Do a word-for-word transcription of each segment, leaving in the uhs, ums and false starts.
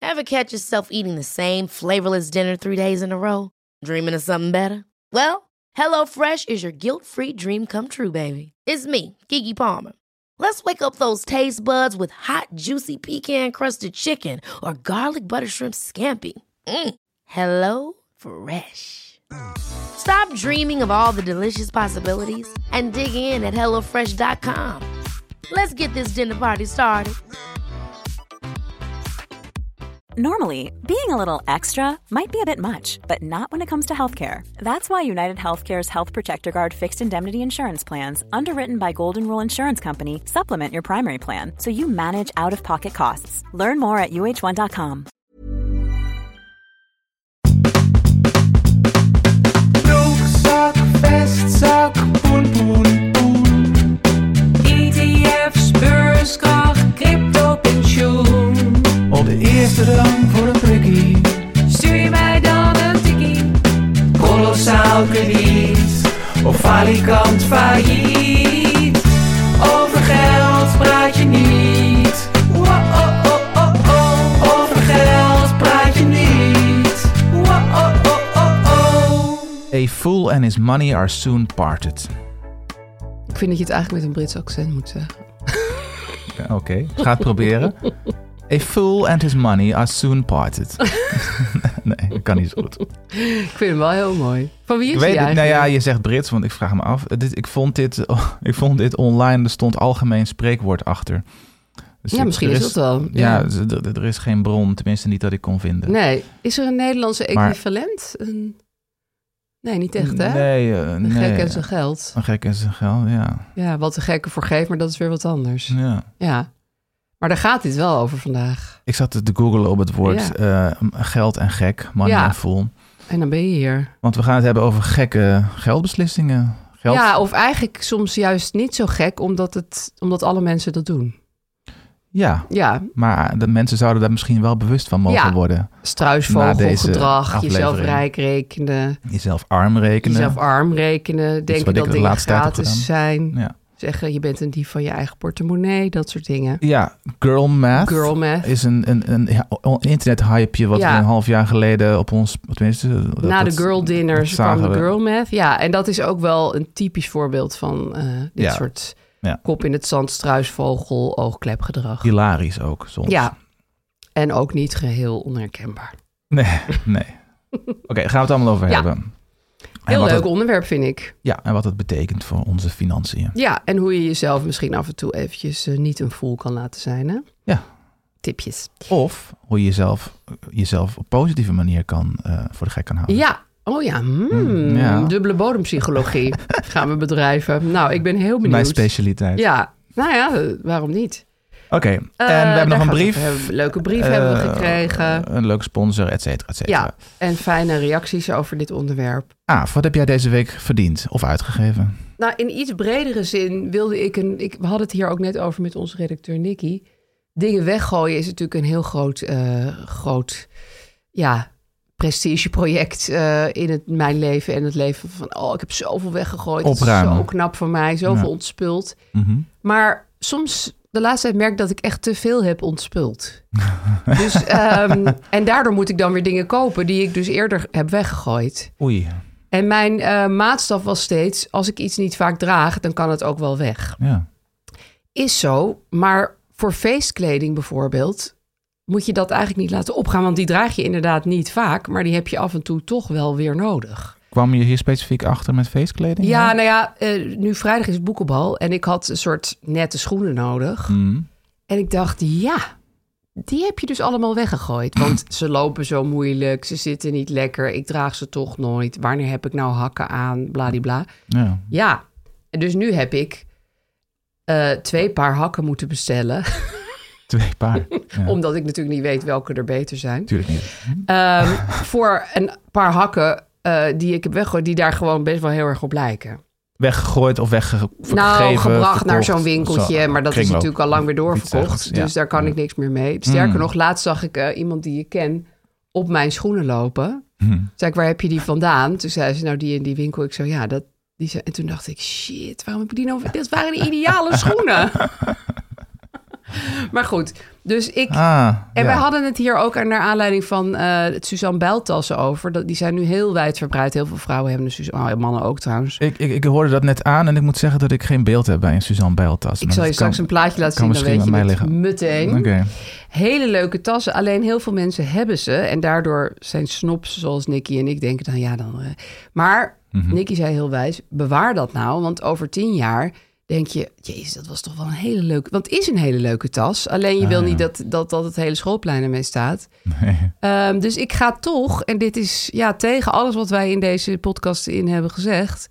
Ever catch yourself eating the same flavorless dinner three days in a row? Dreaming of something better? Well, HelloFresh is your guilt-free dream come true, baby. It's me, Keke Palmer. Let's wake up those taste buds with hot, juicy pecan-crusted chicken or garlic butter shrimp scampi. Mm. Hello Fresh. Stop dreaming of all the delicious possibilities and dig in at hello fresh dot com. Let's get this dinner party started. Normally, being a little extra might be a bit much, but not when it comes to healthcare. That's why United Healthcare's Health Protector Guard fixed indemnity insurance plans, underwritten by Golden Rule Insurance Company, supplement your primary plan so you manage out-of-pocket costs. Learn more at u h one dot com. Broekzak, vestzak, poen, poen, poen. E T F's, beurskracht, crypto, pensioen. Op de eerste rang voor een prikkie. Stuur je mij dan een tikkie? Kolossaal krediet. Of falikant failliet. Over geld praat je niet. Wow-oh-oh-oh-oh. Over geld praat je niet. Wow-oh-oh-oh-oh. A fool and his money are soon parted. Ik vind dat je het eigenlijk met een Brits accent moet zeggen. Ja, Oké, okay. Ga het proberen. A fool and his money are soon parted. Nee, dat kan niet zo goed. Ik vind hem wel heel mooi. Van wie is ik hij weet het, eigenlijk? Nou ja, je zegt Brits, want ik vraag me af. Dit, ik, vond dit, oh, ik vond dit online, er stond algemeen spreekwoord achter. Dus ja, ik, misschien is dat wel. Ja, Ja, ja er, er is geen bron, tenminste niet dat ik kon vinden. Nee, is er een Nederlandse Maar- equivalent? Een... Nee, niet echt, hè? Nee, uh, Een nee. gek en zijn geld. Een gek en zijn geld, ja. Ja, wat de gekke voor geeft, maar dat is weer wat anders. ja. Ja. Maar daar gaat dit wel over vandaag. Ik zat te googlen op het woord uh, geld en gek, money Ja. en fool. En dan ben je hier. Want we gaan het hebben over gekke geldbeslissingen. Geld... Ja, of eigenlijk soms juist niet zo gek, omdat, het, omdat alle mensen dat doen. Ja, Ja, maar de mensen zouden daar misschien wel bewust van mogen Ja. worden. Na struisvogelgedrag, deze jezelf aflevering. rijk rekenen, Jezelf arm rekenen. jezelf arm rekenen, denken wat ik dat de dingen laatste tijd heb gratis gedaan. zijn. Ja. Zeggen, je bent een dief van je eigen portemonnee, dat soort dingen. Ja, girl math, Girl math. is een, een, een, ja, een internethypeje wat Ja. we een half jaar geleden op ons... Tenminste, dat, Na de dat- girl dinners dat zagen kwam de we. girl math. Ja, en dat is ook wel een typisch voorbeeld van eh, dit Ja. soort Ja. kop in het zand, struisvogel, oogklepgedrag. Hilarisch ook soms. Ja, en ook niet geheel onherkenbaar. Nee, nee. Oké, gaan we het allemaal over Ja. hebben. En Heel wat leuk het- onderwerp, vind ik. Ja, en wat het betekent voor onze financiën. Ja, en hoe je jezelf misschien af en toe eventjes uh, niet een fool kan laten zijn, hè? Ja. Tipjes. Of hoe je jezelf, jezelf op positieve manier kan, uh, voor de gek kan houden. Ja, oh ja, hmm. Mm, ja. Dubbele bodempsychologie gaan we bedrijven. Nou, ik ben heel benieuwd. Mijn specialiteit. Ja, nou ja, uh, waarom niet? Oké, en we Uh, hebben daar nog een gaat brief. het over. Een leuke brief Uh, hebben we gekregen. Een leuke sponsor, et cetera, et cetera. Ja, en fijne reacties over dit onderwerp. Ah, wat heb jij deze week verdiend of uitgegeven? Nou, in iets bredere zin wilde ik een... Ik, we hadden het hier ook net over met onze redacteur Nicky. Dingen weggooien is natuurlijk een heel groot, uh, groot ja, prestigeproject uh, in het, mijn leven en het leven van... Oh, ik heb zoveel weggegooid. Het is Opruimen. zo knap van mij, zoveel Ja. ontspuld. Mm-hmm. Maar soms, de laatste tijd merk ik dat ik echt te veel heb ontspuld. dus, um, en daardoor moet ik dan weer dingen kopen die ik dus eerder heb weggegooid. Oei, En mijn uh, maatstaf was steeds, als ik iets niet vaak draag, dan kan het ook wel weg. ja. Is zo, maar voor feestkleding bijvoorbeeld moet je dat eigenlijk niet laten opgaan. Want die draag je inderdaad niet vaak, maar die heb je af en toe toch wel weer nodig. Kwam je hier specifiek achter met feestkleding? Ja, nou ja, uh, nu vrijdag is het boekenbal en ik had een soort nette schoenen nodig. Mm. En ik dacht, ja, die heb je dus allemaal weggegooid. Want ze lopen zo moeilijk, ze zitten niet lekker, ik draag ze toch nooit. Wanneer heb ik nou hakken aan, bladibla. Ja. Ja, en dus nu heb ik uh, twee paar hakken moeten bestellen. Twee paar. Ja. Omdat ik natuurlijk niet weet welke er beter zijn. Tuurlijk niet. Um, voor een paar hakken uh, die ik heb weggegooid, die daar gewoon best wel heel erg op lijken. Weggegooid of weggegeven? Nou, gebracht verkocht, naar zo'n winkeltje, zo, maar dat kringloop. is natuurlijk al lang weer Iets doorverkocht. ergens, Dus ja. daar kan ik niks meer mee. Sterker Mm. nog, laatst zag ik uh, iemand die ik ken op mijn schoenen lopen. Hm. Zei ik, waar heb je die vandaan? Toen zei ze, nou die in die winkel. Ik zo, ja, dat... Die zei, en toen dacht ik, shit, waarom heb ik die nou... Dat waren de ideale schoenen. Maar goed, dus ik... Ah, En ja. wij hadden het hier ook naar aanleiding van uh, het Suzanne Bijltassen over. Dat, die zijn nu heel wijdverbreid. Heel veel vrouwen hebben een Suzanne... Oh, mannen ook trouwens. Ik, ik, ik hoorde dat net aan en ik moet zeggen dat ik geen beeld heb bij een Suzanne Bijltas. Ik zal je straks een plaatje laten zien, dan weet je het meteen. Oké. Okay. Hele leuke tassen, alleen heel veel mensen hebben ze. En daardoor zijn snobs zoals Nicky en ik denken dan ja dan... Uh. Maar mm-hmm. Nicky zei heel wijs, bewaar dat nou. Want over tien jaar denk je, jezus, dat was toch wel een hele leuke... Want het is een hele leuke tas. Alleen je ah, wil ja. niet dat, dat, dat het hele schoolplein ermee staat. Nee. Um, dus ik ga toch, en dit is ja tegen alles wat wij in deze podcast in hebben gezegd...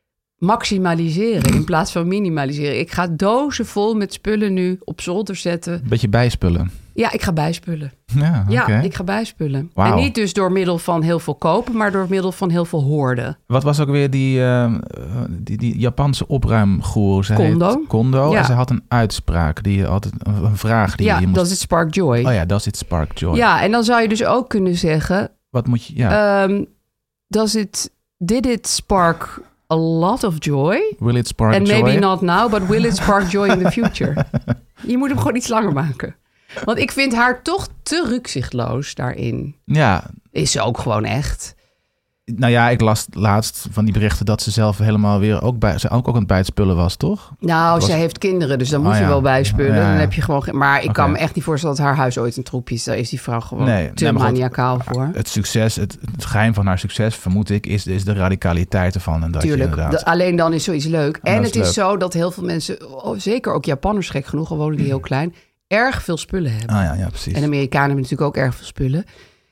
maximaliseren in plaats van minimaliseren. Ik ga dozen vol met spullen nu op zolder zetten. Beetje bijspullen. Ja, ik ga bijspullen. Ja, ja okay. ik ga bijspullen. Wow. En niet dus door middel van heel veel kopen, maar door middel van heel veel hoorden. Wat was ook weer die, uh, die, die Japanse opruimgoeroe? Ze Kondo. Heet Kondo. Ja. En ze had een uitspraak, die altijd een vraag die ja, je moest... does it spark joy? Oh ja, does it spark joy? Ja, en dan zou je dus ook kunnen zeggen... Wat moet je... Ja. Um, does it... Did it spark... a lot of joy. Will it spark And joy? maybe not now, but will it spark joy in the future? Je moet hem gewoon iets langer maken. Want ik vind haar toch te rukzichtloos daarin. Ja. Is ze ook gewoon echt. Nou ja, ik las laatst van die berichten dat ze zelf helemaal weer ook bij, ze ook, ook aan het bijspullen was, toch? Nou, was... ze heeft kinderen, dus dan moet oh, je ja. wel bijspullen. Ja, ja. Dan heb je gewoon. Maar ik okay. kan me echt niet voorstellen dat haar huis ooit een troepje is. Daar is die vrouw gewoon nee, te nee, maniacaal goed, voor. Het succes, het, het geheim van haar succes, vermoed ik, is, is de radicaliteit ervan. En dat Tuurlijk, je inderdaad... de, alleen dan is zoiets leuk. En, en is het is leuk. zo dat heel veel mensen, oh, zeker ook Japanners gek genoeg, al wonen die heel klein, erg veel spullen hebben. Ah ja, ja, precies. En Amerikanen hebben natuurlijk ook erg veel spullen.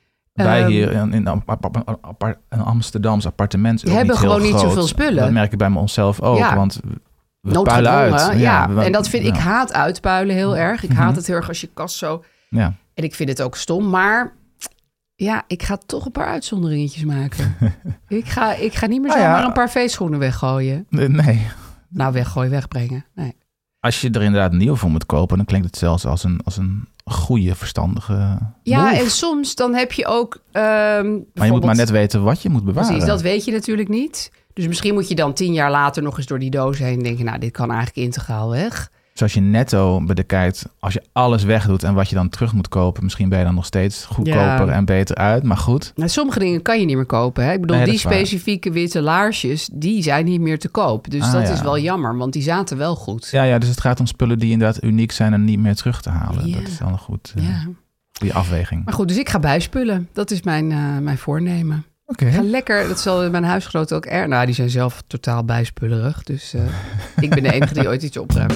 Wij um, hier in, in een, apart, een Amsterdams appartement is ook hebben niet heel gewoon niet groot. zoveel spullen. Dat merk ik bij onszelf ook, ja. want we puilen uit. Ja, ja. We, en dat vind ja. ik haat uitpuilen heel erg. Ik Mm-hmm. haat het heel erg als je kast zo... Ja. En ik vind het ook stom, maar ja, ik ga toch een paar uitzonderingetjes maken. ik, ga, ik ga niet meer Ah, zomaar ja. een paar feestschoenen weggooien. Nee. Nou, weggooien, wegbrengen. Nee. Als je er inderdaad een nieuw voor moet kopen, dan klinkt het zelfs als een, als een goede, verstandige Ja, move. en soms dan heb je ook... Um, Maar je moet maar net weten wat je moet bewaren. Precies, dat weet je natuurlijk niet. Dus misschien moet je dan tien jaar later nog eens door die doos heen denken... nou, dit kan eigenlijk integraal weg. Zoals je netto bekijkt, als je alles wegdoet en wat je dan terug moet kopen, misschien ben je dan nog steeds goedkoper Ja. en beter uit. Maar goed. Nou, sommige dingen kan je niet meer kopen. Hè? Ik bedoel, Nee, dat die is waar. specifieke witte laarsjes, die zijn niet meer te koop. Dus Ah, dat ja. is wel jammer, want die zaten wel goed. Ja, ja, dus het gaat om spullen die inderdaad uniek zijn en niet meer terug te halen. Ja. Dat is wel een goed, uh, Ja. goede afweging. Maar goed, dus ik ga bijspullen. Dat is mijn, uh, mijn voornemen. Oké. Ik ga lekker, dat zal mijn huisgenoten ook erg... Nou, die zijn zelf totaal bijspullerig. Dus uh, ik ben de enige die ooit iets opruimt.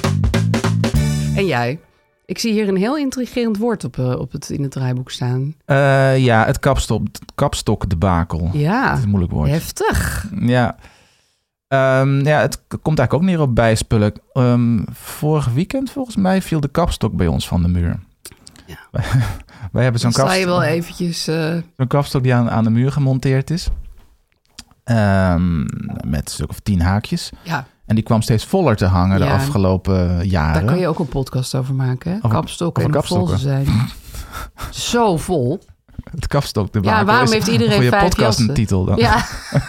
En jij? Ik zie hier een heel intrigerend woord op, uh, op het, in het draaiboek staan. Uh, ja, het kapstok, kapstok debakel. Ja, Dat is een moeilijk woord. heftig. Ja. Um, ja, het komt eigenlijk ook neer op bijspullen. Um, vorig weekend volgens mij viel de kapstok bij ons van de muur. Ja. Wij hebben zo'n Dan sta kapstok, je wel eventjes... Uh... zo'n kapstok die aan, aan de muur gemonteerd is. Um, met een stuk of tien haakjes. Ja. En die kwam steeds voller te hangen de Ja. afgelopen jaren. Daar kan je ook een podcast over maken, hè? Over- Kapstokken over en hoe vol ze zijn. Zo vol. Het kapstok debakel. Ja, waarom is heeft iedereen voor je vijf podcast jassen? een titel dan? Ja.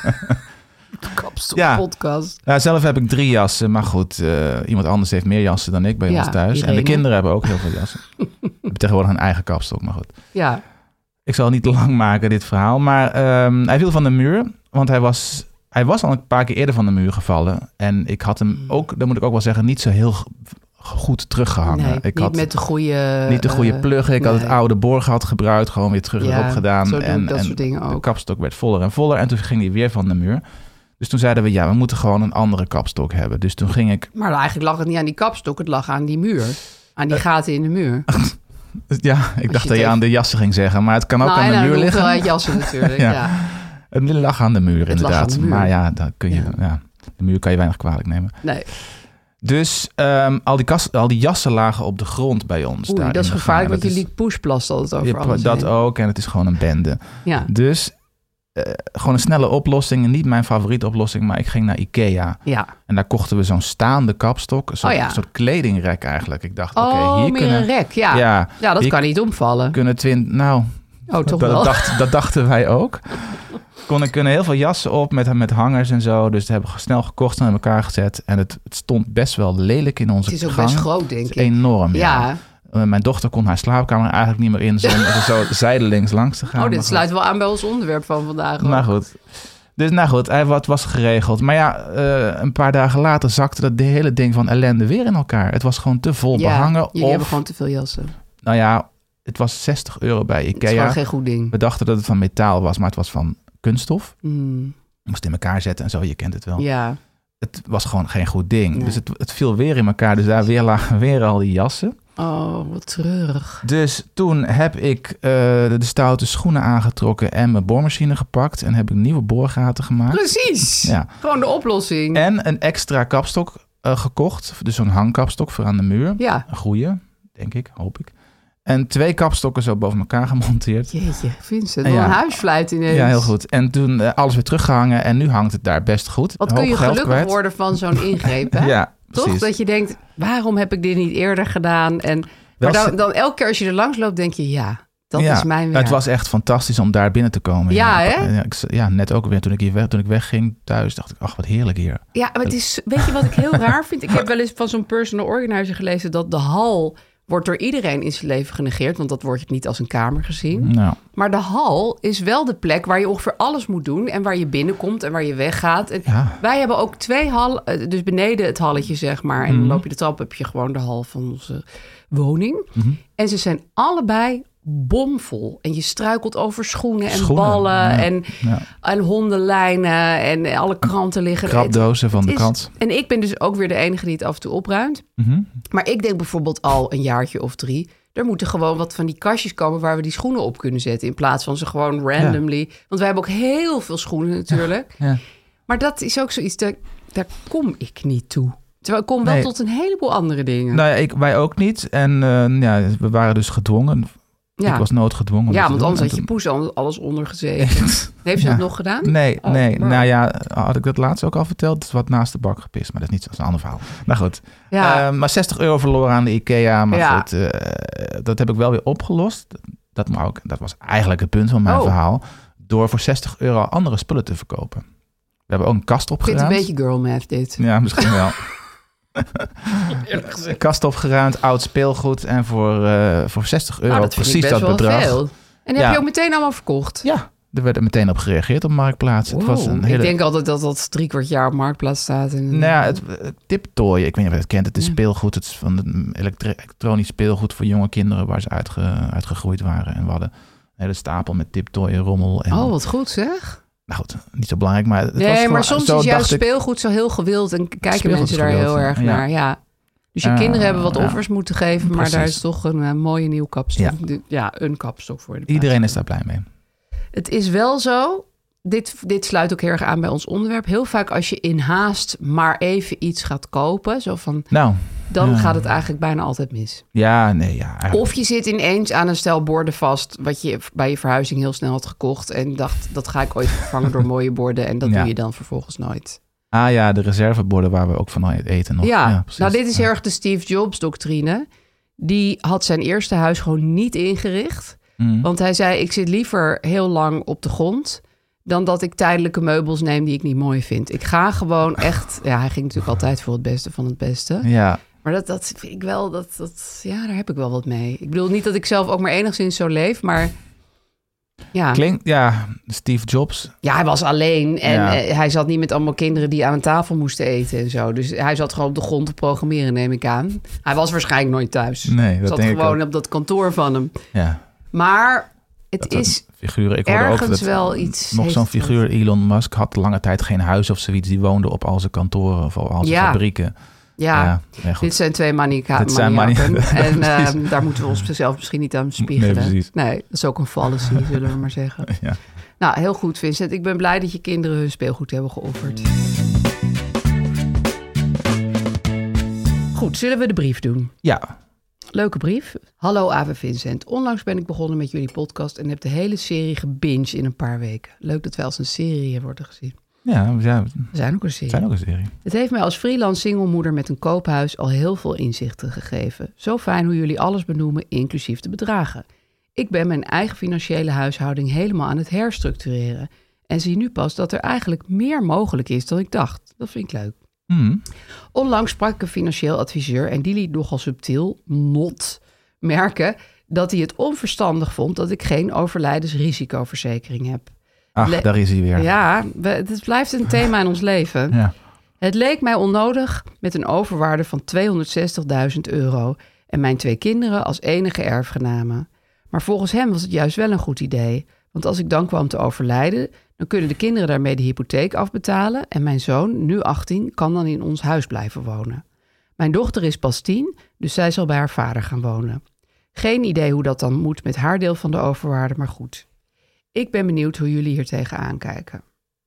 Kapstok Ja. podcast. Ja, zelf heb ik drie jassen, maar goed, uh, iemand anders heeft meer jassen dan ik bij Ja, ons thuis. Irene. En de kinderen hebben ook heel veel jassen. We hebben tegenwoordig een eigen kapstok, maar goed. Ja. Ik zal het niet te lang maken, dit verhaal. Maar um, hij viel van de muur, want hij was, hij was al een paar keer eerder van de muur gevallen. En ik had hem ook, dat moet ik ook wel zeggen, niet zo heel g- goed teruggehangen. Nee, ik niet had met de goede... niet de goede uh, pluggen. Ik had nee. het oude borgat gebruikt, gewoon weer terug Ja, erop gedaan. zo doe en ik dat en soort dingen de ook. kapstok werd voller en voller. En toen ging hij weer van de muur. Dus toen zeiden we, ja, we moeten gewoon een andere kapstok hebben. Dus toen ging ik... Maar eigenlijk lag het niet aan die kapstok, het lag aan die muur. Aan die gaten in de muur. Ja, ik dacht je dat je het aan de jassen ging zeggen. Maar het kan ook nou, aan de en muur een liggen. hoeveelheid jassen natuurlijk, ja. Ja. Het lag aan de muur, Het lag inderdaad. aan de muur. Maar ja, dan kun je, Ja. ja, de muur kan je weinig kwalijk nemen. Nee, Dus um, al, die kas, al die jassen lagen op de grond bij ons. oei, daar dat is in de gevaarlijk, gang. want je Dat liet push plast altijd is- over je- alles Dat heen. ook, en het is gewoon een bende. Ja, Dus uh, gewoon een snelle oplossing. Niet mijn favoriete oplossing, maar ik ging naar Ikea. ja. En daar kochten we zo'n staande kapstok. Een soort, Oh ja. een soort kledingrek eigenlijk. Ik dacht, oké, Oh, hier meer kunnen... een rek, ja. Ja, Ja, dat hier kan niet omvallen. kunnen twintig... Nou, Oh, toch dat, wel. dacht, dat dachten wij ook. Kon ik kunnen heel veel jassen op met, met hangers en zo. Dus dat hebben we snel gekocht en in elkaar gezet. En het, het stond best wel lelijk in onze Het is ook gang. best groot, denk Het ik. is enorm, ja. Ja. Uh, mijn dochter kon haar slaapkamer eigenlijk niet meer in zonder er zo zijdelings langs te gaan. Oh, dit Maar sluit wel aan bij ons onderwerp van vandaag. goed. Nou ook. goed. Dus nou goed, hij, wat was geregeld. Maar ja, uh, een paar dagen later zakte dat de hele ding van ellende weer in elkaar. Het was gewoon te vol Ja, behangen. jullie Of, hebben gewoon te veel jassen. nou ja, het was zestig euro bij Het is Ikea. gewoon geen goed ding. We dachten dat het van metaal was, maar het was van kunststof. Mm, Je moest het in elkaar zetten en zo, je kent het wel. ja. Het was gewoon geen goed ding. Nee. Dus het, het viel weer in elkaar. Dus daar weer lagen weer al die jassen. Oh, wat treurig. Dus toen heb ik uh, de, de stoute schoenen aangetrokken en mijn boormachine gepakt. En heb ik nieuwe boorgaten gemaakt. Precies. Ja. Gewoon de oplossing. En een extra kapstok uh, gekocht. Dus zo'n hangkapstok voor aan de muur. Ja. Een goeie, denk ik, hoop ik. En twee kapstokken zo boven elkaar gemonteerd. Jeetje, Vincent. Ja. Wel een huisfluit ineens. Ja, heel goed. En toen uh, alles weer teruggehangen. En nu hangt het daar best goed. Wat Een kun hoop je geld gelukkig kwijt. worden van zo'n ingreep, hè? Ja, Toch? precies. Dat je denkt, waarom heb ik dit niet eerder gedaan? En, Wel maar dan, se- dan elke keer als je er langs loopt, denk je, ja, dat ja, is mijn werk. Het was echt fantastisch om daar binnen te komen. Ja, hè? Ja, ik, ja, net ook weer toen ik hier weg, toen ik wegging thuis, dacht ik, ach, wat heerlijk hier. Ja, maar het is, weet je wat ik heel raar vind? Ik heb wel eens van zo'n personal organizer gelezen dat de hal wordt door iedereen in zijn leven genegeerd, want dat wordt niet als een kamer gezien. Nou, Maar de hal is wel de plek waar je ongeveer alles moet doen en waar je binnenkomt en waar je weggaat. En ja. wij hebben ook twee hallen, eh, dus beneden het halletje zeg maar. En dan Mhm. loop je de trap, heb je gewoon de hal van onze woning. Mhm. En ze zijn allebei bomvol. En je struikelt over schoenen en Schoenen, ballen ja. en, Ja. en hondenlijnen en alle kranten liggen. Krabdozen van Het de is- krant. En ik ben dus ook weer de enige die het af en toe opruimt. Mhm. Maar ik denk bijvoorbeeld al een jaartje of drie, er moeten gewoon wat van die kastjes komen waar we die schoenen op kunnen zetten. In plaats van ze gewoon randomly. Want wij hebben ook heel veel schoenen natuurlijk. Ja. Maar dat is ook zoiets, daar, daar kom ik niet toe. Terwijl ik kom wel Nee. tot een heleboel andere dingen. Nou ja, ik, wij ook niet. En uh, ja, we waren dus gedwongen. ja. Ik was noodgedwongen. om ja, dat te want anders doen. had je En poes al- alles onder gezeten. toen- Heeft ze Ja. het nog gedaan? Nee, Oh, nee. wow. Nou ja, had ik dat laatst ook al verteld? Het is wat naast de bak gepist, maar dat is niet, dat is een ander verhaal. Nou goed. Ja, Uh, maar zestig euro verloren aan de Ikea. Maar Ja. goed, uh, dat heb ik wel weer opgelost. Dat, maar ook, dat was eigenlijk het punt van mijn Oh. verhaal. Door voor zestig euro andere spullen te verkopen. We hebben ook een kast ik vind het opgeruimd. een beetje girl math dit. Ja, misschien wel. Kast opgeruimd, oud speelgoed. En voor, uh, voor zestig euro Nou, dat vind ik precies best dat wel bedrag. veel. En heb Ja. je ook meteen allemaal verkocht? Ja, er werd er meteen op gereageerd op Marktplaats. Het was Wow, een hele... Ik denk altijd dat dat drie kwart jaar op Marktplaats staat. En, Nou ja, het, het tiptooi, ik weet niet of je het kent. Het is Ja. speelgoed. Het is van het elektri- elektronisch speelgoed voor jonge kinderen waar ze uitge, uitgegroeid waren. En we hadden een hele stapel met tiptooi en rommel. En, Oh, wat goed zeg. Nou goed, niet zo belangrijk, maar het was Nee, gewoon, maar soms zo is juist dacht ik, speelgoed zo heel gewild en k- kijken Speelgoed mensen is daar heel gewild, erg ja. naar. Ja. Dus je Uh, kinderen hebben wat ja. offers moeten geven, maar Precies. daar is toch een uh, mooie nieuw kapstok. Ja. De- ja, een kapstok voor de Iedereen plaats. is daar blij mee. Het is wel zo, dit, dit sluit ook heel erg aan bij ons onderwerp. Heel vaak als je in haast maar even iets gaat kopen, zo van, Nou, dan Ja. gaat het eigenlijk bijna altijd mis. ja, nee, ja. eigenlijk- Of je zit ineens aan een stel borden vast, wat je bij je verhuizing heel snel had gekocht en dacht, dat ga ik ooit vervangen door mooie borden en dat Ja. doe je dan vervolgens nooit. Ah ja, de reserveborden waar we ook van eten nog. Ja, precies. nou dit is Ja. heel erg de Steve Jobs doctrine. Die had zijn eerste huis gewoon niet ingericht. Mm. Want hij zei, ik zit liever heel lang op de grond dan dat ik tijdelijke meubels neem die ik niet mooi vind. Ik ga gewoon echt... Ja, hij ging natuurlijk altijd voor het beste van het beste. Ja, Maar dat, dat vind ik wel... Dat, dat, ja, daar heb ik wel wat mee. Ik bedoel niet dat ik zelf ook maar enigszins zo leef, maar... Ja, klinkt, ja, Steve Jobs. ja hij was alleen en Ja. eh, hij zat niet met allemaal kinderen die aan een tafel moesten eten en zo. Dus hij zat gewoon op de grond te programmeren, neem ik aan. Hij was waarschijnlijk nooit thuis. Nee, dat zat denk ik gewoon ook. op dat kantoor van hem. Ja. Maar het Dat is... figuren. Ik hoorde ook ergens dat wel iets nog heeft zo'n het figuur, Elon Musk, had lange tijd geen huis of zoiets. Die woonde op al zijn kantoren of op al zijn Ja. fabrieken. Ja, ja, ja, goed. dit zijn twee manica- Dit zijn maniaken. mani- En Precies. ehm, daar moeten we onszelf misschien niet aan spiegelen. Nee, precies. Nee, dat is ook een fallacy, zullen we maar zeggen. Ja. Nou, heel goed, Vincent. Ik ben blij dat je kinderen hun speelgoed hebben geofferd. Goed, zullen we de brief doen? Ja, Leuke brief. Hallo Ave Vincent. Onlangs ben ik begonnen met jullie podcast en heb de hele serie gebinged in een paar weken. Leuk dat wij als een serie worden gezien. ja, ja, We zijn ook een het serie. zijn ook een serie. Het heeft mij als freelance singlemoeder met een koophuis al heel veel inzichten gegeven. Zo fijn hoe jullie alles benoemen, inclusief de bedragen. Ik ben mijn eigen financiële huishouding helemaal aan het herstructureren. En zie nu pas dat er eigenlijk meer mogelijk is dan ik dacht. Dat vind ik leuk. Hmm. Onlangs sprak ik een financieel adviseur en die liet nogal subtiel, not, merken dat hij het onverstandig vond dat ik geen overlijdensrisicoverzekering heb. Ach, Le- daar is hij weer. Ja, we, het blijft een thema in ons leven. Ja. Het leek mij onnodig met een overwaarde van tweehonderdzestigduizend euro en mijn twee kinderen als enige erfgenamen. Maar volgens hem was het juist wel een goed idee. Want als ik dan kwam te overlijden, dan kunnen de kinderen daarmee de hypotheek afbetalen en mijn zoon, nu achttien, kan dan in ons huis blijven wonen. Mijn dochter is pas tien, dus zij zal bij haar vader gaan wonen. Geen idee hoe dat dan moet met haar deel van de overwaarde, maar goed. Ik ben benieuwd hoe jullie hier tegenaan kijken.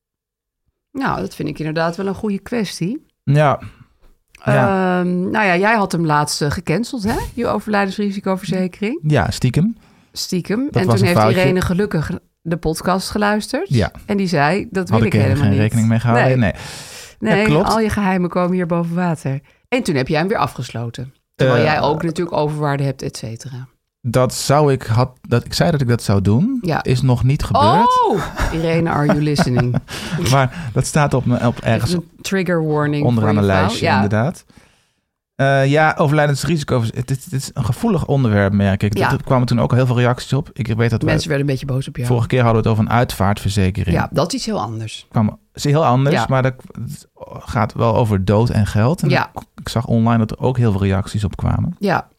Nou, dat vind ik inderdaad wel een goede kwestie. Ja. Ja. Ehm, nou ja, jij had hem laatst uh, gecanceld, hè? Je overlijdensrisicoverzekering. Ja, stiekem. Stiekem. Dat en was toen een heeft foutje. Irene gelukkig de podcast geluisterd. Ja. En die zei, dat Had wil ik ik er helemaal geen niet. rekening mee gehouden? Nee. Nee, Ja, klopt. al je geheimen komen hier boven water. En toen heb jij hem weer afgesloten. Terwijl Uh, jij ook natuurlijk overwaarde hebt, et cetera. Dat zou ik had dat ik zei dat ik dat zou doen. Ja. Is nog niet gebeurd. Oh, Irene, are you listening? Maar dat staat op, me, op ergens Even een trigger warning onderaan voor een je vrouw. lijstje, Ja. inderdaad. Uh, ja, overlijdensrisico's. Het, het, het is een gevoelig onderwerp, merk ik. Ja. Er kwamen toen ook al heel veel reacties op. Ik weet dat Mensen we werden een beetje boos op jou. vorige keer hadden we het over een uitvaartverzekering. Ja, dat is iets heel anders. Kwam, is heel anders, Ja. maar dat het gaat wel over dood en geld. En Ja. ik, ik zag online dat er ook heel veel reacties op kwamen. Ja,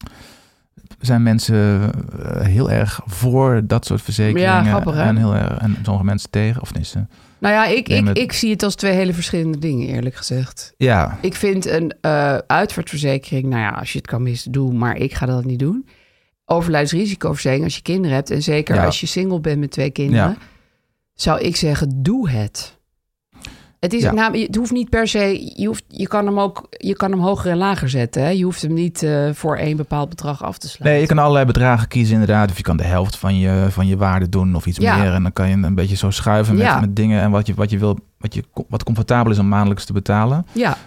Zijn mensen uh, heel erg voor dat soort verzekeringen Ja, grappig, hè? en heel erg en sommige mensen tegen, of niet? nou ja, ik, Nee, ik, met- ik zie het als twee hele verschillende dingen, eerlijk gezegd. Ja, Ik vind een uh, uitvaartverzekering, nou ja, als je het kan missen, doe, maar ik ga dat niet doen. Overlijdensrisicoverzekering als je kinderen hebt, en zeker Ja. als je single bent met twee kinderen, Ja. zou ik zeggen, doe het. Het, is, Ja. nou, het hoeft niet per se, je, hoeft, je, kan hem ook, je kan hem hoger en lager zetten. Hè? Je hoeft hem niet uh, voor één bepaald bedrag af te sluiten. nee, je kan allerlei bedragen kiezen inderdaad. Of je kan de helft van je, van je waarde doen of iets Ja. meer. En dan kan je een beetje zo schuiven met, Ja. met dingen en wat je, wat je wil, wat, je, wat comfortabel is om maandelijks te betalen. Ja,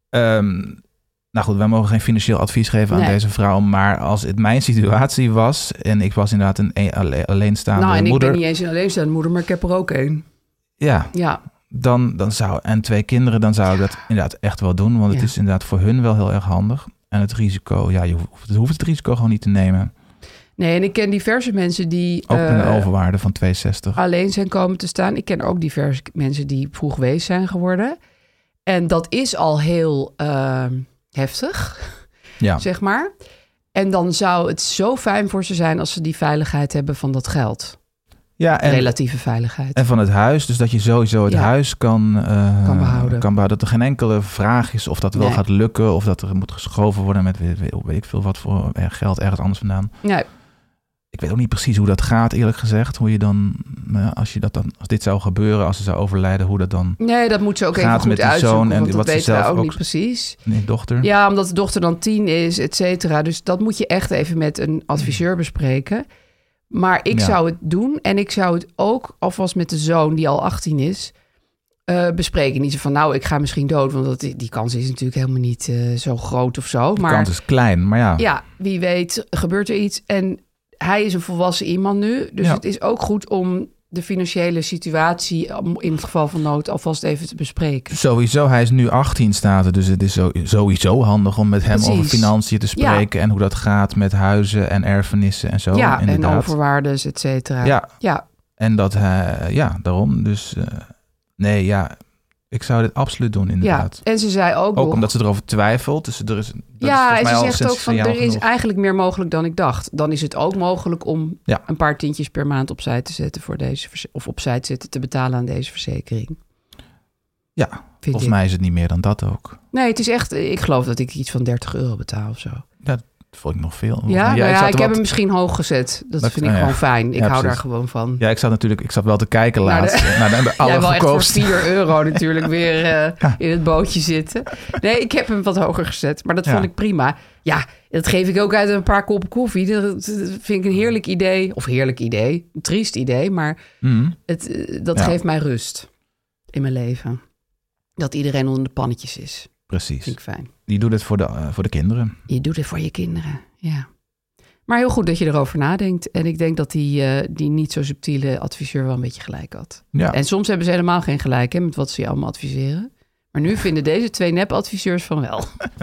Um, nou goed, wij mogen geen financieel advies geven aan Nee. deze vrouw. Maar als het mijn situatie was en ik was inderdaad een, een alle- alleenstaande nou en ik moeder. ben niet eens een alleenstaande moeder, maar ik heb er ook één. Ja, Ja, dan, dan zou, en twee kinderen, dan zou ik dat inderdaad echt wel doen. Want het Ja. is inderdaad voor hun wel heel erg handig. En het risico, ja, je hoeft, je hoeft het risico gewoon niet te nemen. nee, en ik ken diverse mensen die Ook met een uh, overwaarde van tweehonderdzestig. alleen zijn komen te staan. Ik ken ook diverse mensen die vroeg wees zijn geworden. En dat is al heel uh, heftig, Ja, zeg maar. En dan zou het zo fijn voor ze zijn als ze die veiligheid hebben van dat geld. ja en, Relatieve veiligheid. en van het huis. Dus dat je sowieso het Ja. huis kan, uh, Kan behouden. kan behouden. Dat er geen enkele vraag is of dat wel Nee. gaat lukken. Of dat er moet geschoven worden met weet, weet, weet ik veel wat voor geld ergens anders vandaan. Nee, Ik weet ook niet precies hoe dat gaat, eerlijk gezegd. Hoe je dan, nou, als, je dat dan, als dit zou gebeuren, als ze zou overlijden, hoe dat dan nee, dat moet ze ook Gaat even met goed die uitzoeken, zoon en want die- dat wat ze weten we zelf ook, ook- niet precies. die dochter. Ja, omdat de dochter dan tien is, et cetera. Dus dat moet je echt even met een adviseur bespreken. Maar ik Ja. zou het doen. En ik zou het ook alvast met de zoon, die al achttien is, uh, bespreken. Niet zo van, nou, ik ga misschien dood. Want dat, die kans is natuurlijk helemaal niet uh, zo groot of zo. De Maar kans is klein, maar ja. ja, wie weet gebeurt er iets. En hij is een volwassen iemand nu. Dus Ja. het is ook goed om de financiële situatie om in het geval van nood alvast even te bespreken. Sowieso, hij is nu achttien staat er, dus het is zo- sowieso handig om met hem Precies. over financiën te spreken en hoe dat gaat met huizen en erfenissen en zo. ja, inderdaad. en overwaardes, et cetera. Ja, ja. en dat hij, ja, daarom. Dus uh, nee, ja, ik zou dit absoluut doen, Ja, inderdaad. en ze zei ook Ook nog, omdat ze erover twijfelt. Dus er is, dat is ja, volgens en mij ze al zegt sinds ook van, signaal er is genoeg. eigenlijk meer mogelijk dan ik dacht. Dan is het ook mogelijk om Ja. een paar tientjes per maand opzij te zetten voor deze verze- of opzij te zetten te betalen aan deze verzekering. Ja, Vind volgens ik. mij is het niet meer dan dat ook. Nee, het is echt, ik geloof dat ik iets van dertig euro betaal of zo. Dat vond ik nog veel. Ja, nou ik ja, zat ik er heb wat- hem misschien hoog gezet. Dat, Dat- vind ik oh ja. gewoon fijn. Ik Ja, hou precies. daar gewoon van. Ja, ik zat natuurlijk, ik zat wel te kijken Naar de- laatst naar de, naar de Jij wil echt voor allergoedkoopste. vier euro natuurlijk weer uh, in het bootje zitten. Nee, ik heb hem wat hoger gezet. Maar dat Ja. vond ik prima. Ja, dat geef ik ook uit een paar koppen koffie. Dat dat vind ik een heerlijk idee. Of heerlijk idee. Een triest idee. Maar Mhm. het, uh, dat Ja. geeft mij rust in mijn leven. Dat iedereen onder de pannetjes is. Precies. Vind ik fijn. Die doet het voor de, uh, voor de kinderen. Je doet het voor je kinderen, ja. Maar heel goed dat je erover nadenkt. En ik denk dat die, uh, die niet zo subtiele adviseur wel een beetje gelijk had. Ja. En soms hebben ze helemaal geen gelijk hè, met wat ze je allemaal adviseren. Maar nu vinden deze twee nep-adviseurs van wel.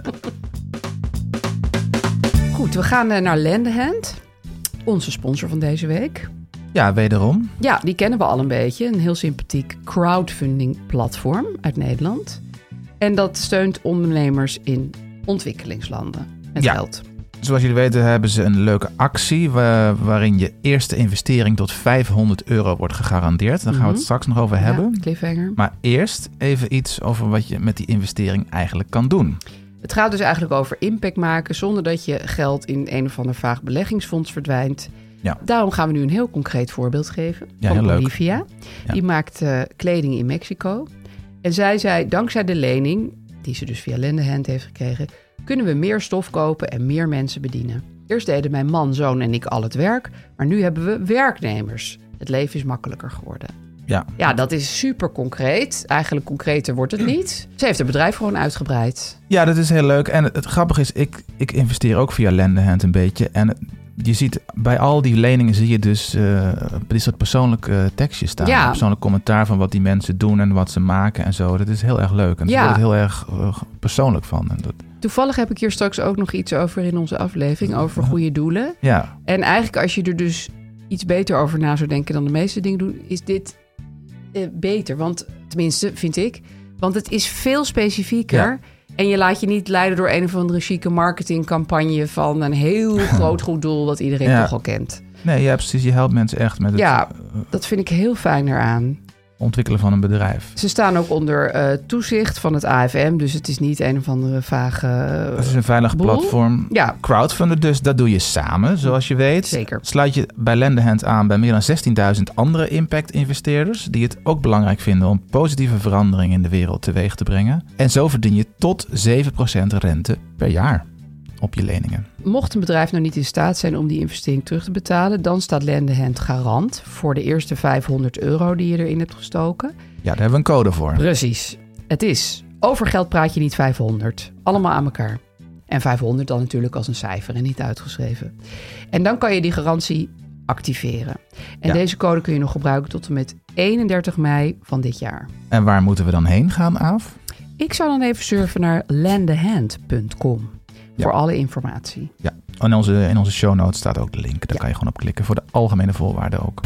Goed, we gaan uh, naar Lendehand. Onze sponsor van deze week. Ja, wederom. Ja, die kennen we al een beetje. Een heel sympathiek crowdfunding platform uit Nederland. En dat steunt ondernemers in ontwikkelingslanden met Ja. geld. Zoals jullie weten hebben ze een leuke actie waar, waarin je eerste investering tot vijfhonderd euro wordt gegarandeerd. Daar gaan we het straks nog over hebben. Ja, cliffhanger. Maar eerst even iets over wat je met die investering eigenlijk kan doen. Het gaat dus eigenlijk over impact maken zonder dat je geld in een of ander vaag beleggingsfonds verdwijnt. Ja. Daarom gaan we nu een heel concreet voorbeeld geven Ja, van heel leuk. Olivia. Ja. Die maakt uh, kleding in Mexico. En zij zei, dankzij de lening, die ze dus via Lendehand heeft gekregen, kunnen we meer stof kopen en meer mensen bedienen. Eerst deden mijn man, zoon en ik al het werk, maar nu hebben we werknemers. Het leven is makkelijker geworden. Ja. Ja, dat is super concreet. Eigenlijk concreter wordt het niet. Ze heeft het bedrijf gewoon uitgebreid. Ja, dat is heel leuk. En het, het grappige is, ik, ik investeer ook via Lendehand een beetje. En het- je ziet bij al die leningen zie je dus uh, dit soort persoonlijke uh, tekstjes staan. Ja. Persoonlijk commentaar van wat die mensen doen en wat ze maken en zo. Dat is heel erg leuk. En ze Ja. worden er heel erg uh, persoonlijk van. En dat, Toevallig heb ik hier straks ook nog iets over in onze aflevering, over goede doelen. ja, En eigenlijk als je er dus iets beter over na zou denken dan de meeste dingen doen, is dit eh, beter. Want, tenminste, vind ik. Want het is veel specifieker. Ja. En je laat je niet leiden door een of andere chique marketingcampagne van een heel groot goed doel dat iedereen Ja. toch al kent. nee, ja, precies. Je helpt mensen echt met het Ja, uh, dat vind ik heel fijn eraan. ontwikkelen van een bedrijf. Ze staan ook onder uh, toezicht van het A F M, dus het is niet een of andere vage... uh, Het is een veilig boel. platform. Ja, Crowdfunden dus, dat doe je samen, zoals je weet. Zeker. Sluit je bij Lendehand aan bij meer dan zestienduizend andere impact-investeerders die het ook belangrijk vinden om positieve verandering in de wereld teweeg te brengen. En zo verdien je tot zeven procent rente per jaar op je leningen. mocht een bedrijf nou niet in staat zijn om die investering terug te betalen, dan staat Lendehand garant voor de eerste vijfhonderd euro die je erin hebt gestoken. Ja, daar hebben we een code voor. Precies. Het is, over geld praat je niet vijfhonderd. Allemaal aan elkaar. En vijfhonderd dan natuurlijk als een cijfer en niet uitgeschreven. En dan kan je die garantie activeren. En Ja. deze code kun je nog gebruiken tot en met eenendertig mei van dit jaar. En waar moeten we dan heen gaan, Aaf? Ik zou dan even surfen naar lendehand punt com Ja. voor alle informatie. Ja, in onze, in onze show notes staat ook de link. Daar Ja. kan je gewoon op klikken voor de algemene voorwaarden ook.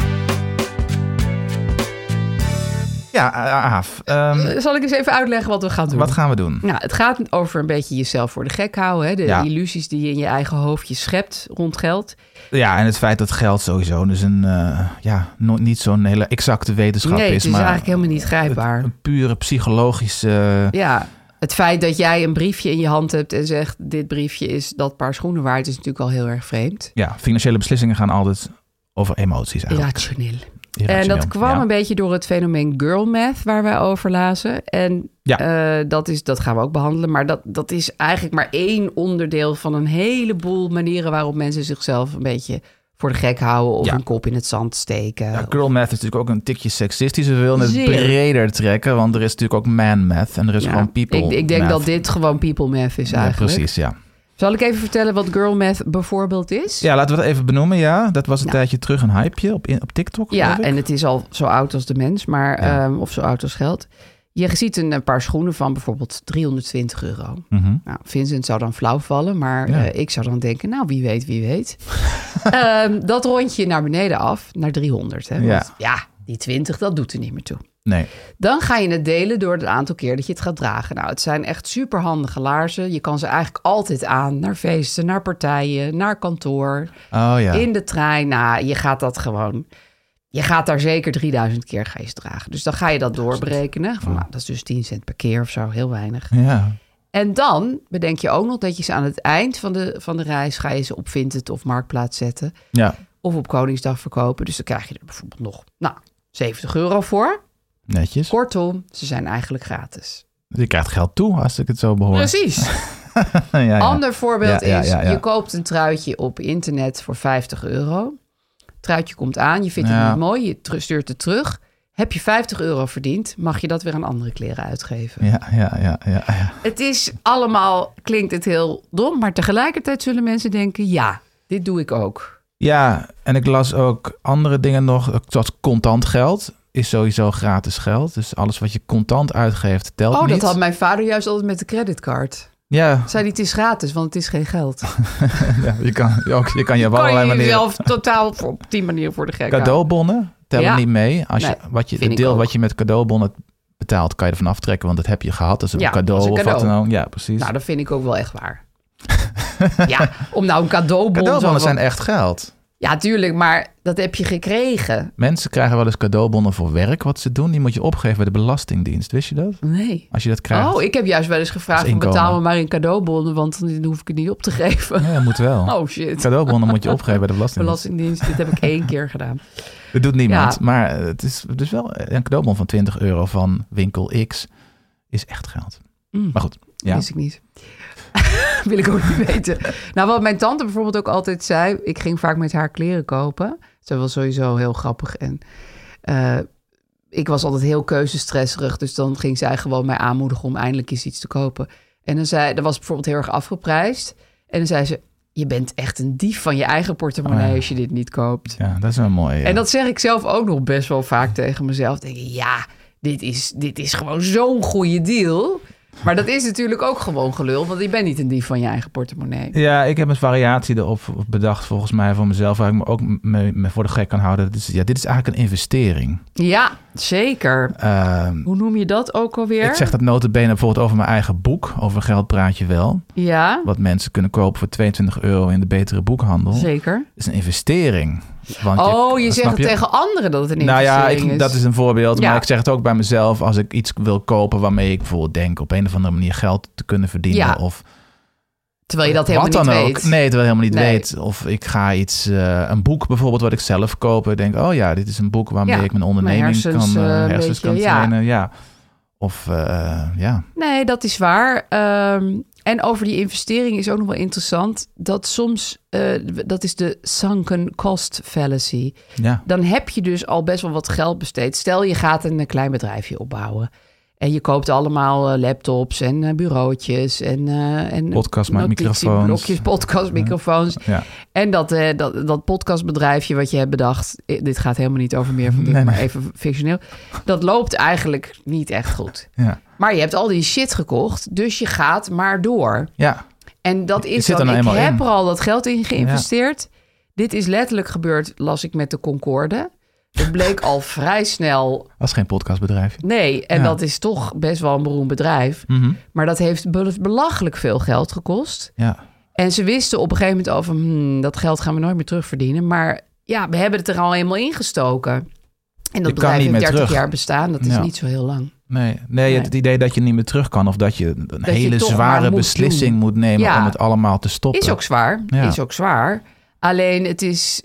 Ja, Aaf, um, Zal ik eens even uitleggen wat we gaan doen? wat gaan we doen? Nou, het gaat over een beetje jezelf voor de gek houden. Hè? De Ja. illusies die je in je eigen hoofdje schept rond geld. Ja, en het feit dat geld sowieso dus een, uh, ja, no- niet zo'n hele exacte wetenschap nee, is. het is maar eigenlijk helemaal niet grijpbaar. Een pure psychologische... Ja, het feit dat jij een briefje in je hand hebt en zegt, dit briefje is dat paar schoenen waard, is natuurlijk al heel erg vreemd. Ja, financiële beslissingen gaan altijd over emoties eigenlijk. Irrationeel. En Irrationeel. dat kwam Ja. een beetje door het fenomeen girl math waar wij over lazen. En Ja. eh, dat, is, dat gaan we ook behandelen. Maar dat, dat is eigenlijk maar één onderdeel van een heleboel manieren waarop mensen zichzelf een beetje voor de gek houden of Ja. een kop in het zand steken. Ja, girl math is natuurlijk ook een tikje seksistisch. We willen het Zeer. breder trekken, want er is natuurlijk ook man math en er is Ja, gewoon people ik, ik denk math. dat dit gewoon people math is Ja, eigenlijk. precies, ja. Zal ik even vertellen wat girl math bijvoorbeeld is? Ja, laten we het even benoemen, ja. Dat was een Nou. tijdje terug een hypeje op, in- op TikTok, Ja, geloof ik. en het is al zo oud als de mens, maar, Ja. ehm, of zo oud als geld. Je ziet een, een paar schoenen van bijvoorbeeld driehonderdtwintig euro. Mhm. Nou, Vincent zou dan flauw vallen, maar Ja. eh, ik zou dan denken, nou, wie weet, wie weet. Ehm, dat rond je naar beneden af, naar driehonderd. Hè? Want Ja. ja, die twintig, dat doet er niet meer toe. Nee. Dan ga je het delen door het aantal keer dat je het gaat dragen. Nou, het zijn echt superhandige laarzen. Je kan ze eigenlijk altijd aan naar feesten, naar partijen, naar kantoor, Oh ja. in de trein. Nou, je gaat dat gewoon... Je gaat daar zeker drieduizend keer ga je ze dragen. Dus dan ga je dat doorberekenen. Van, nou, dat is dus tien cent per keer of zo, heel weinig. Ja. En dan bedenk je ook nog dat je ze aan het eind van de, van de reis... ga je ze op Vinted of Marktplaats zetten. Ja. Of op Koningsdag verkopen. Dus dan krijg je er bijvoorbeeld nog nou, zeventig euro voor. Netjes. Kortom, ze zijn eigenlijk gratis. Je krijgt geld toe als ik het zo behoor. Precies. ja, ja. Ander voorbeeld Ja, ja, is, ja, ja. je koopt een truitje op internet voor vijftig euro. Truitje komt aan, je vindt het Ja. niet mooi, je tr- stuurt het terug. Heb je vijftig euro verdiend, mag je dat weer aan andere kleren uitgeven. Ja, ja, ja, ja, ja. Het is allemaal, klinkt het heel dom, maar tegelijkertijd zullen mensen denken, ja, Dit doe ik ook. Ja, en ik las ook andere dingen nog. Zoals contant geld is sowieso gratis geld. Dus alles wat je contant uitgeeft telt Oh, niet. dat had mijn vader juist altijd met de creditcard. Ja, Zei hij, het is gratis, want het is geen geld. ja je, kan, je, ook, je kan je op Kan allerlei je manieren... jezelf totaal voor- op die manier voor de gek houden. Cadeaubonnen tellen Ja. niet mee. Als je, Nee, wat je, vind het ik deel ook. wat je met cadeaubonnen betaalt, kan je ervan aftrekken. Want dat heb je gehad. Dat is een Ja, cadeau dat is een of wat cadeau. dan ook. Ja, precies. Nou, dat vind ik ook wel echt waar. Ja, om nou een cadeaubon... Cadeaubonnen zo van- zijn echt geld. Ja, tuurlijk, maar dat heb je gekregen. Mensen krijgen wel eens cadeaubonnen voor werk wat ze doen. Die moet je opgeven bij de Belastingdienst. Wist je dat? Nee. Als je dat krijgt. Oh, ik heb juist wel eens Dat gevraagd... is van, betaal me inkomen. maar in cadeaubonnen, want dan hoef ik het niet op te geven. Ja, moet wel. Oh, shit. Cadeaubonnen moet je opgeven bij de Belastingdienst. Belastingdienst, dit heb ik één keer gedaan. Dat doet niemand. Ja. Maar het is dus wel een cadeaubon van twintig euro van winkel X is echt geld. Mm. Maar goed, ja. Wist ik niet. Wil ik ook niet weten. Nou, wat mijn tante bijvoorbeeld ook altijd zei... Ik ging vaak met haar kleren kopen. Ze was sowieso heel grappig. En uh, ik was altijd heel keuzestresserig. Dus dan ging zij gewoon mij aanmoedigen om eindelijk eens iets te kopen. En dan zei, dat was bijvoorbeeld heel erg afgeprijsd. En dan zei ze... Je bent echt een dief van je eigen portemonnee Oh ja. als je dit niet koopt. Ja, dat is wel mooi. Ja. En dat zeg ik zelf ook nog best wel vaak tegen mezelf. Dan denk ik, ja, dit is, dit is gewoon zo'n goede deal. Maar dat is natuurlijk ook gewoon gelul. Want je bent niet een dief van je eigen portemonnee. Ja, ik heb een variatie erop bedacht volgens mij voor mezelf... waar ik me ook me, me voor de gek kan houden. Dit is, ja, dit is eigenlijk een investering. Ja, zeker. Uh, Hoe noem je dat ook alweer? ik zeg dat nota bene bijvoorbeeld over mijn eigen boek. Over geld praat je wel. Ja, Wat mensen kunnen kopen voor tweeëntwintig euro in de betere boekhandel. zeker. Het is een investering. Want Oh, je, snap zegt het tegen anderen dat het een Nou ja, investering ik, is. dat is een voorbeeld. Ja. Maar ik zeg het ook bij mezelf. Als ik iets wil kopen waarmee ik bijvoorbeeld denk... op een of andere manier geld te kunnen verdienen. Ja. Of Terwijl je dat helemaal wat niet dan weet. ook. Nee, terwijl je helemaal niet Nee. weet. Of ik ga iets... Uh, een boek bijvoorbeeld wat ik zelf koop. Ik denk, oh ja, dit is een boek waarmee Ja, ik mijn onderneming mijn hersens, kan... Uh, uh, een hersens beetje, kan ja. trainen. Ja. Of uh, ja... Nee, dat is waar. Um, en over die investering is ook nog wel interessant... dat soms, uh, dat is de sunken cost fallacy. ja. Dan heb je dus al best wel wat geld besteed. Stel, je gaat een klein bedrijfje opbouwen... en je koopt allemaal uh, laptops en uh, bureautjes... en, uh, en Podcastmicrofoons. blokjes, podcastmicrofoons. Ja. En dat, uh, dat, dat podcastbedrijfje wat je hebt bedacht... dit gaat helemaal niet over meer van dit, Nee, maar nee. even fictioneel... dat loopt eigenlijk niet echt goed. Ja. Maar je hebt al die shit gekocht, dus je gaat maar door. Ja. En dat Je is zit dan, er nou ik eenmaal heb in. er al dat geld in geïnvesteerd. Dit is letterlijk gebeurd, las ik met de Concorde. Het bleek al vrij snel, Dat is geen podcastbedrijf. nee, en Ja. dat is toch best wel een beroemd bedrijf. Mm-hmm. Maar dat heeft be- belachelijk veel geld gekost. Ja. En ze wisten op een gegeven moment over, hmm, dat geld gaan we nooit meer terugverdienen. Maar ja, we hebben het er al eenmaal ingestoken. En dat kan bedrijf niet heeft meer dertig terug. jaar bestaan, dat is Ja. niet zo heel lang. Nee, nee, Nee. het idee dat je niet meer terug kan... of dat je een je hele toch zware maar moet beslissing doen. moet nemen... Ja. om het allemaal te stoppen. Is ook zwaar, Ja. is ook zwaar. Alleen het is,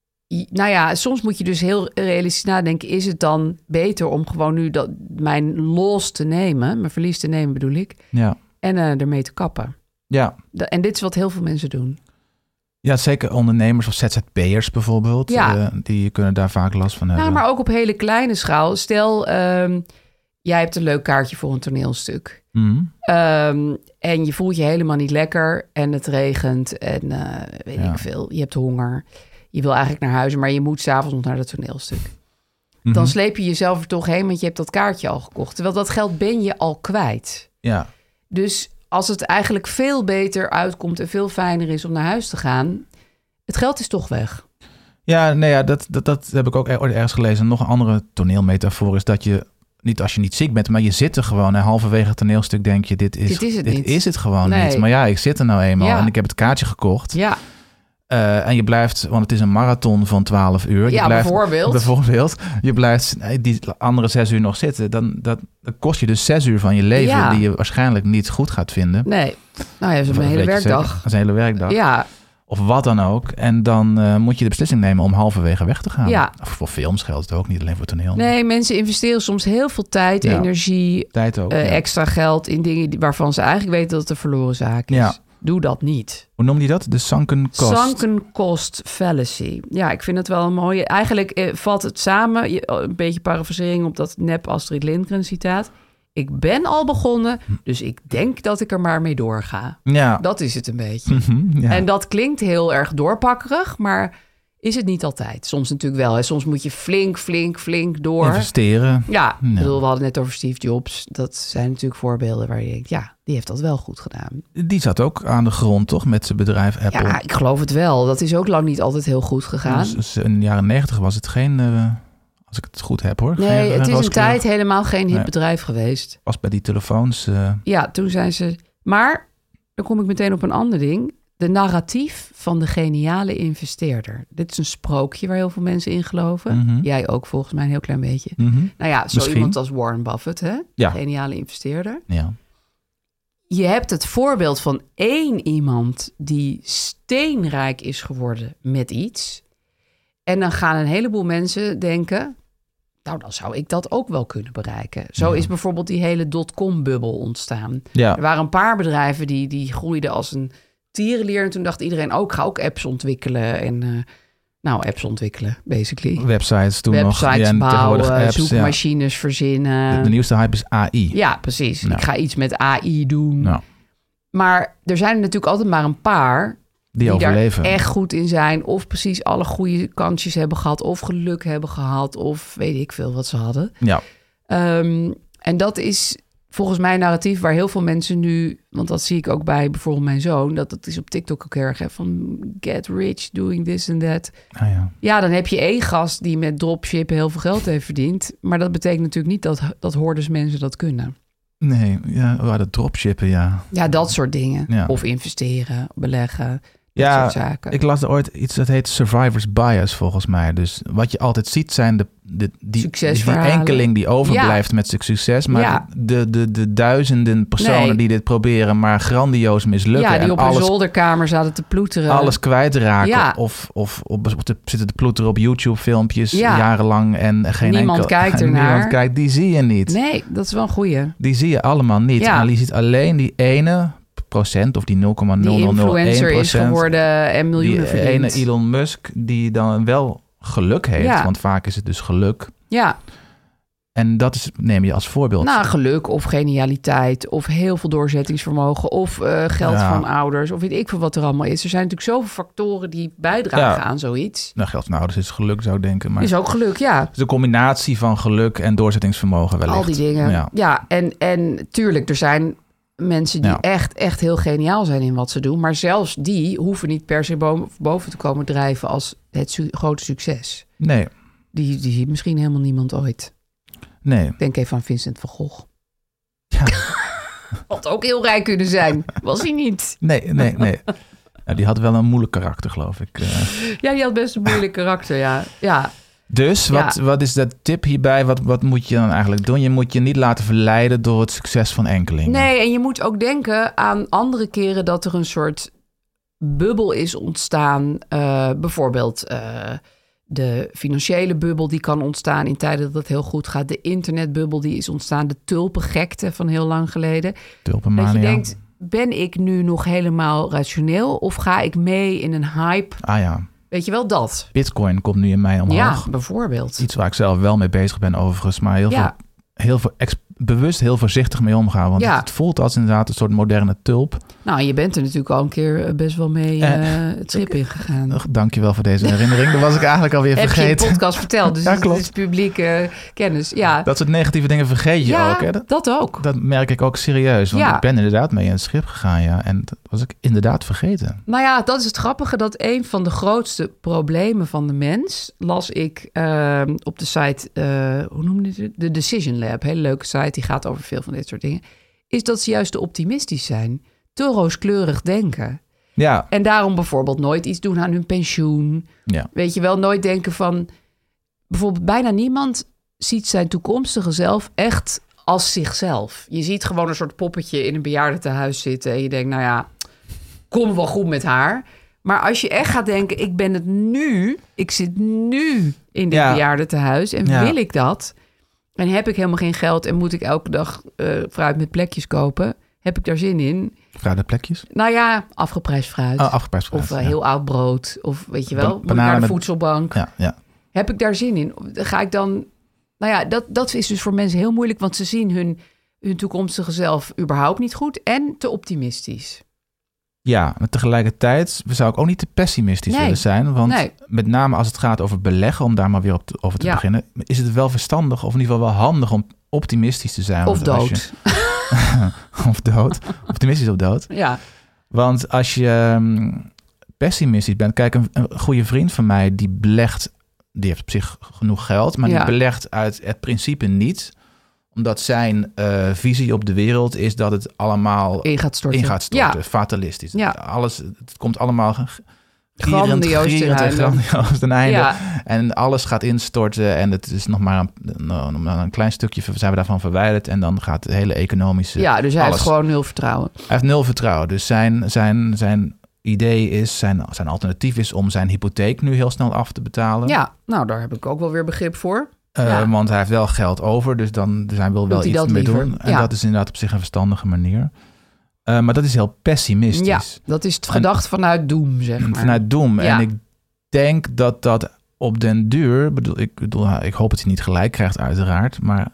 nou ja, soms moet je dus heel realistisch nadenken. Is het dan beter om gewoon nu dat, mijn loss te nemen, mijn verlies te nemen bedoel ik, Ja. en uh, ermee te kappen? Ja. Da- en dit is wat heel veel mensen doen. ja, zeker ondernemers of Z Z P'ers bijvoorbeeld. Ja. Uh, die kunnen daar vaak last van hebben. Nou, maar ook op hele kleine schaal. Stel, um, jij hebt een leuk kaartje voor een toneelstuk. Mhm. Um, en je voelt je helemaal niet lekker en het regent en uh, weet Ja. ik veel. Je hebt honger. Je wil eigenlijk naar huis, maar je moet 's avonds nog naar het toneelstuk. Mhm. Dan sleep je jezelf er toch heen, want je hebt dat kaartje al gekocht. Terwijl dat geld ben je al kwijt. Ja. Dus als het eigenlijk veel beter uitkomt en veel fijner is om naar huis te gaan, het geld is toch weg. Ja, nee, ja, dat, dat, dat heb ik ook ooit ergens gelezen. Nog een andere toneelmetafoor is dat je... niet als je niet ziek bent, maar je zit er gewoon. En halverwege het toneelstuk denk je, dit is, Dit is het niet. is het gewoon Nee. niet. Maar ja, ik zit er nou eenmaal Ja. en ik heb het kaartje gekocht. Ja, Uh, en je blijft, want het is een marathon van twaalf uur. Je Ja, blijft, bijvoorbeeld. Bijvoorbeeld. Je blijft nee, die andere zes uur nog zitten. Dan, dat, dan kost je dus zes uur van je leven... Ja. die je waarschijnlijk niet goed gaat vinden. nee. Nou ja, dat is Of een hele weet je zeker, werkdag. Dat is een hele werkdag. Ja, Of wat dan ook. En dan uh, moet je de beslissing nemen om halverwege weg te gaan. Ja. Of voor films geldt het ook, niet alleen voor toneel. nee, mensen investeren soms heel veel tijd, Ja. energie, Tijd ook. uh, ja. extra geld in dingen die- waarvan ze eigenlijk weten dat het een verloren zaak is. Ja. Doe dat niet. Hoe noem je dat? De sunken cost. Sunken cost fallacy. Ja, ik vind het wel een mooie. Eigenlijk eh, valt het samen, je- een beetje parafrasering op dat nep Astrid Lindgren citaat. ik ben al begonnen, dus ik denk dat ik er maar mee doorga. Ja. Dat is het een beetje. ja. En dat klinkt heel erg doorpakkerig, maar is het niet altijd. Soms natuurlijk wel. Hè. Soms moet je flink, flink, flink door. Investeren. Ja, Ja. ik bedoel, we hadden het net over Steve Jobs. Dat zijn natuurlijk voorbeelden waar je denkt, ja, die heeft dat wel goed gedaan. Die zat ook aan de grond, toch? Met zijn bedrijf Apple. Ja, ik geloof het wel. Dat is ook lang niet altijd heel goed gegaan. Dus, dus in de jaren negentig was het geen... Uh, als ik het goed heb, hoor. Nee, geen, het is een rooskleur. tijd helemaal geen hip Nee. bedrijf geweest. Was bij die telefoons... Uh, Ja, toen zijn ze... Maar, dan kom ik meteen op een ander ding. De narratief van de geniale investeerder. Dit is een sprookje waar heel veel mensen in geloven. Mhm. Jij ook volgens mij een heel klein beetje. mm-hmm. Nou ja, zo Misschien. iemand als Warren Buffett, hè? Ja. Geniale investeerder. Ja. Je hebt het voorbeeld van één iemand die steenrijk is geworden met iets. En dan gaan een heleboel mensen denken, nou, dan zou ik dat ook wel kunnen bereiken. Zo Ja. is bijvoorbeeld die hele dotcom-bubbel ontstaan. Ja. Er waren een paar bedrijven die, die groeiden als een tierenlier. En toen dacht iedereen, ook, ik ga ook apps ontwikkelen. En uh, nou, apps ontwikkelen, basically. Websites toen nog. Websites Ja, en tegenwoordig bouwen, apps, zoekmachines verzinnen. De, de nieuwste hype is A I. Ja, precies. Nou. Ik ga iets met A I doen. Nou, Maar er zijn er natuurlijk altijd maar een paar die, die overleven. daar echt goed in zijn. Of precies alle goede kansjes hebben gehad. Of geluk hebben gehad. Of weet ik veel wat ze hadden. Ja. Um, en dat is volgens mij een narratief waar heel veel mensen nu... Want dat zie ik ook bij bijvoorbeeld mijn zoon. Dat dat is op TikTok ook erg. Hè, van get rich doing this and that. Ah, ja. Ja, dan heb je één gast die met dropshippen heel veel geld heeft verdiend. Maar dat betekent natuurlijk niet dat, dat hordes mensen dat kunnen. Nee, ja, oh, dat dropshippen, ja. Ja, dat soort dingen. Ja. Of investeren, beleggen, dat Ja, soort zaken. ik las er ooit iets dat heet survivor's bias volgens mij. Dus wat je altijd ziet zijn de, de, die, die Succesverhalen. enkeling die overblijft met zijn succes. Maar Ja. de, de, de duizenden personen Nee. die dit proberen, maar grandioos mislukken. Ja, die en op alles, een zolderkamer zaten te ploeteren. alles kwijtraken. Ja. Of, of, of, of te, zitten te ploeteren op YouTube filmpjes Ja. jarenlang. En geen Niemand enkel, kijkt en ernaar. Niemand kijkt, die zie je niet. Nee, dat is wel een goeie. Die zie je allemaal niet. Ja. En je ziet alleen die ene procent of die nul komma Die nul nul nul één influencer is procent. geworden en miljoenen Die ene verdient. Elon Musk die dan wel geluk heeft. Ja. Want vaak is het dus geluk. Ja, En dat is, neem je als voorbeeld. nou, geluk of genialiteit of heel veel doorzettingsvermogen of uh, geld Ja. van ouders of weet ik veel wat er allemaal is. Er zijn natuurlijk zoveel factoren die bijdragen Ja. aan zoiets. Nou, geld van ouders is geluk, zou ik denken. Maar Is ook geluk, ja. het is een combinatie van geluk en doorzettingsvermogen wellicht. Al die dingen. Ja, Ja. en, en tuurlijk, er zijn mensen die Ja. echt, echt heel geniaal zijn in wat ze doen. Maar zelfs die hoeven niet per se bo- boven te komen drijven als het su- grote succes. Nee, Die, die ziet misschien helemaal niemand ooit. nee. Ik denk even aan Vincent van Gogh. Ja. Had ook heel rijk kunnen zijn. Was hij niet. Nee, nee, nee. Ja, die had wel een moeilijk karakter, geloof ik. Uh, Ja, die had best een moeilijk karakter, ja. Ja, Dus wat, Ja. wat is de tip hierbij? Wat, wat moet je dan eigenlijk doen? Je moet je niet laten verleiden door het succes van enkelingen. nee, en je moet ook denken aan andere keren dat er een soort bubbel is ontstaan. Uh, bijvoorbeeld uh, de financiële bubbel die kan ontstaan in tijden dat het heel goed gaat. De internetbubbel die is ontstaan. De tulpengekte van heel lang geleden. Tulpenmania. Dat je denkt, ben ik nu nog helemaal rationeel? Of ga ik mee in een hype? Ah ja, Weet je wel, dat. Bitcoin komt nu in mij omhoog. Ja, bijvoorbeeld. Iets waar ik zelf wel mee bezig ben overigens. Maar heel Ja. veel, heel veel ex- bewust heel voorzichtig mee omgaan. Want Ja. het voelt als inderdaad een soort moderne tulp. Nou, je bent er natuurlijk al een keer uh, best wel mee uh, het schip ingegaan. Ugh, Dankjewel voor deze herinnering. Dat was ik eigenlijk alweer Heb je in vergeten. de podcast verteld, dus Ja, het klopt. is publieke kennis. Ja, Dat soort negatieve dingen vergeet je ja ook. Hè? Dat, dat ook. dat merk ik ook serieus. Want Ja. ik ben inderdaad mee in het schip gegaan. Ja, en dat was ik inderdaad vergeten. Nou ja, dat is het grappige, dat een van de grootste problemen van de mens, las ik uh, op de site, uh, hoe noemde het? De Decision Lab, hele leuke site, die gaat over veel van dit soort dingen, is dat ze juist te optimistisch zijn, te rooskleurig denken. Ja, En daarom bijvoorbeeld nooit iets doen aan hun pensioen. ja. Weet je wel, nooit denken van, bijvoorbeeld bijna niemand ziet zijn toekomstige zelf echt als zichzelf. Je ziet gewoon een soort poppetje in een bejaardentehuis zitten en je denkt, nou ja, kom wel goed met haar. Maar als je echt gaat denken, ik ben het nu, ik zit nu in dit Ja. bejaardentehuis en Ja. wil ik dat? En heb ik helemaal geen geld en moet ik elke dag uh, fruit met plekjes kopen? Heb ik daar zin in? Fruit plekjes. Nou ja, afgeprijsd fruit. Oh, afgeprijsd fruit, Of uh, ja. heel oud brood. Of weet je wel, Ba- moet ik bananen naar de met- voedselbank. Ja, ja. Heb ik daar zin in? Ga ik dan... Nou ja, dat, dat is dus voor mensen heel moeilijk, want ze zien hun, hun toekomstige zelf überhaupt niet goed en te optimistisch. Ja, maar tegelijkertijd zou ik ook niet te pessimistisch Nee. willen zijn. Want Nee. met name als het gaat over beleggen, om daar maar weer op te, over te Ja. beginnen, is het wel verstandig, of in ieder geval wel handig om optimistisch te zijn. Of Want als dood. je- of dood. Optimistisch of dood. Ja. Want als je um, pessimistisch bent... Kijk, een, een goede vriend van mij, die belegt... Die heeft op zich genoeg geld, maar Ja. die belegt uit het principe niet. Omdat zijn uh, visie op de wereld is dat het allemaal In gaat storten. in gaat storten. Ja. Fatalistisch. Ja. Alles, het komt allemaal gierend, Grandioos ten gierend en einde. grandioos ten einde. Ja. En alles gaat instorten en het is nog maar een, nog maar een klein stukje zijn we daarvan verwijderd. En dan gaat de hele economische... Ja, dus hij alles. heeft gewoon nul vertrouwen. Hij heeft nul vertrouwen. Dus zijn, zijn, zijn idee is, zijn, zijn alternatief is om zijn hypotheek nu heel snel af te betalen. Ja, nou, daar heb ik ook wel weer begrip voor. Uh, Ja. Want hij heeft wel geld over, dus dan dus hij wil wel Doet hij iets dat mee liever? doen. En Ja. dat is inderdaad op zich een verstandige manier. Uh, maar dat is heel pessimistisch. Ja, dat is het gedacht vanuit doem, zeg maar. Vanuit doem. Ja. En ik denk dat dat op den duur... Bedoel, ik, bedoel, ik hoop dat hij niet gelijk krijgt, uiteraard. Maar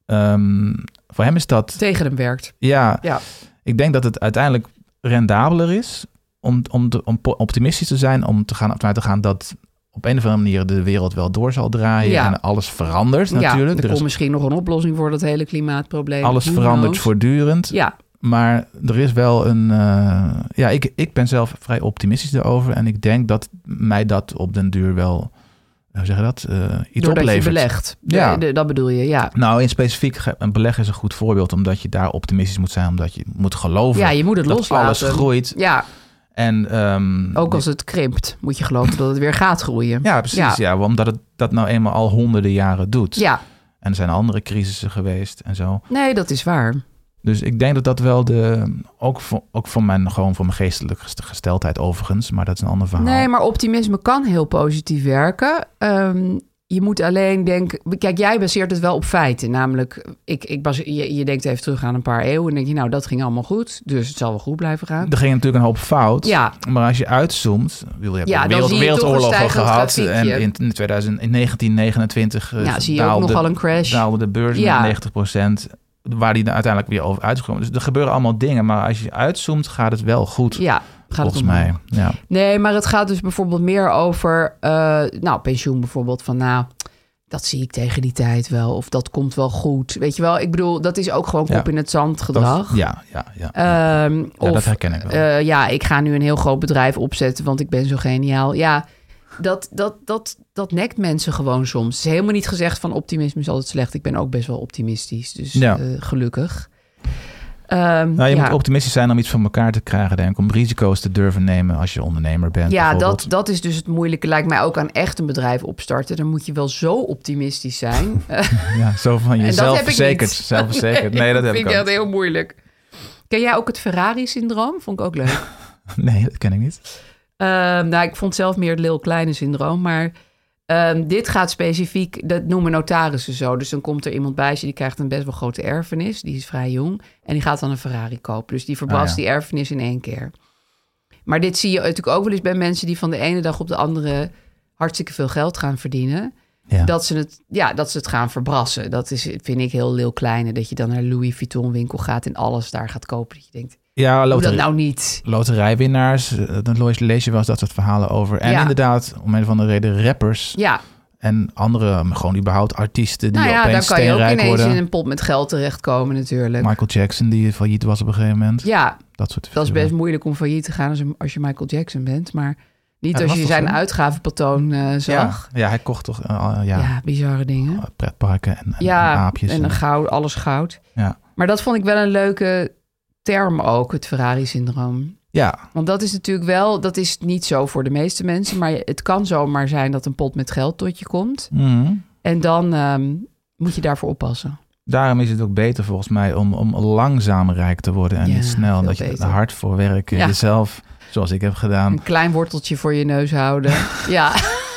um, voor hem is dat... Tegen hem werkt. Ja, Ja. ik denk dat het uiteindelijk rendabeler is... om, om, te, om optimistisch te zijn, om te gaan, vanuit te gaan dat... op een of andere manier de wereld wel door zal draaien... Ja. en alles verandert natuurlijk. Ja, er Er komt is, misschien nog een oplossing voor dat hele klimaatprobleem. alles Who verandert knows? voortdurend. Ja, Maar er is wel een... Uh, ja, ik, ik ben zelf vrij optimistisch daarover. En ik denk dat mij dat op den duur wel... Hoe zeg je dat? Uh, iets doordat oplevert. je belegt. Ja. De, de, dat bedoel je, ja. Nou, in specifiek, een beleg is een goed voorbeeld... omdat je daar optimistisch moet zijn. Omdat je moet geloven Ja, je moet het dat loslaten. alles groeit. Ja, En, um, ook als het krimpt, moet je geloven dat het weer gaat groeien. Ja, precies. Ja. Ja. Omdat het dat nou eenmaal al honderden jaren doet. Ja, En er zijn andere crisissen geweest en zo. nee, dat is waar. Dus ik denk dat dat wel de... Ook voor, ook voor mijn, gewoon voor mijn geestelijke gesteldheid overigens. Maar dat is een ander verhaal. Nee, maar optimisme kan heel positief werken. Um, je moet alleen denken... Kijk, jij baseert het wel op feiten. Namelijk, ik, ik baseer, je, je denkt even terug aan een paar eeuwen... en denk je, nou, dat ging allemaal goed. Dus het zal wel goed blijven gaan. Er ging natuurlijk een hoop fout. Ja. Maar als je uitzoomt... Je hebt Ja, de dan wereld, zie je toch een wereldoorlogen stijgend gehad. grafiekje. En in, tweeduizend, in negentien negenentwintig... uh, Ja, zie je ook daalde, nogal een crash. daalde de beurs Ja. met negentig procent... waar die dan uiteindelijk weer over uitgekomen. Dus er gebeuren allemaal dingen. Maar als je uitzoomt, gaat het wel goed. Ja, gaat volgens het omhoog. mij. Ja. Nee, maar het gaat dus bijvoorbeeld meer over... Uh, nou, pensioen bijvoorbeeld. Van nou, dat zie ik tegen die tijd wel. Of dat komt wel goed. Weet je wel, ik bedoel, dat is ook gewoon kop Ja. in het zand Dat- gedrag. ja, ja, ja. Um, Ja, of, dat herken ik wel. uh, ja, ik ga nu een heel groot bedrijf opzetten, want ik ben zo geniaal. Ja, dat, dat, dat, dat nekt mensen gewoon soms. Het is helemaal niet gezegd van optimisme is altijd slecht. Ik ben ook best wel optimistisch, dus Ja. uh, gelukkig. Um, Nou, je ja. moet optimistisch zijn om iets van elkaar te krijgen, denk ik. Om risico's te durven nemen als je ondernemer bent. Ja, bijvoorbeeld. dat, dat is dus het moeilijke. Lijkt mij ook aan echt een bedrijf opstarten. Dan moet je wel zo optimistisch zijn. Ja, zo van En dat jezelf heb ik verzekerd. niet. Zelfverzekerd. Nee, dat heb vind ik ik ook. echt heel moeilijk. Ken jij ook het Ferrari-syndroom? Vond ik ook leuk. Nee, dat ken ik niet. Um, nou, ik vond zelf meer het Lil Kleine syndroom, maar um, dit gaat specifiek, dat noemen notarissen zo. Dus dan komt er iemand bij je, die krijgt een best wel grote erfenis, die is vrij jong, en die gaat dan een Ferrari kopen. Dus die verbrast Ah, ja. die erfenis in één keer. Maar dit zie je natuurlijk ook wel eens bij mensen die van de ene dag op de andere hartstikke veel geld gaan verdienen. Ja. Dat, ze het, ja, dat ze het gaan verbrassen. Dat is, vind ik heel Lil Kleine, dat je dan naar Louis Vuitton winkel gaat en alles daar gaat kopen. Dat je denkt, Ja, doe dat loterij, nou niet. loterijwinnaars. eh, Dan lees je wel eens dat soort verhalen over. En Ja. inderdaad, om een of andere reden rappers. Ja, En andere, maar gewoon überhaupt artiesten die nou ja, dan opeens kan je ook steenrijk ineens worden. in een pot met geld terechtkomen natuurlijk. Michael Jackson, die failliet was op een gegeven moment. Ja, Dat soort dat is best figuren. moeilijk om failliet te gaan als, je- als je Michael Jackson bent. Maar niet Ja, dat als was je toch zijn zo? uitgavenpatroon eh, Ja, zag. ja, hij kocht toch uh, ja, Ja. bizarre dingen. pretparken en, en Ja, aapjes. en en- een goud, alles goud. Ja. Maar dat vond ik wel een leuke term ook, het Ferrari-syndroom. ja, Want dat is natuurlijk wel, dat is niet zo voor de meeste mensen. Maar het kan zomaar zijn dat een pot met geld tot je komt. mhm. En dan ehm, moet je daarvoor oppassen. Daarom is het ook beter volgens mij om, om langzaam rijk te worden en Ja, niet snel. veel Dat je beter. er hard voor werken, Ja. jezelf, zoals ik heb gedaan, Een klein worteltje voor je neus houden. Ja.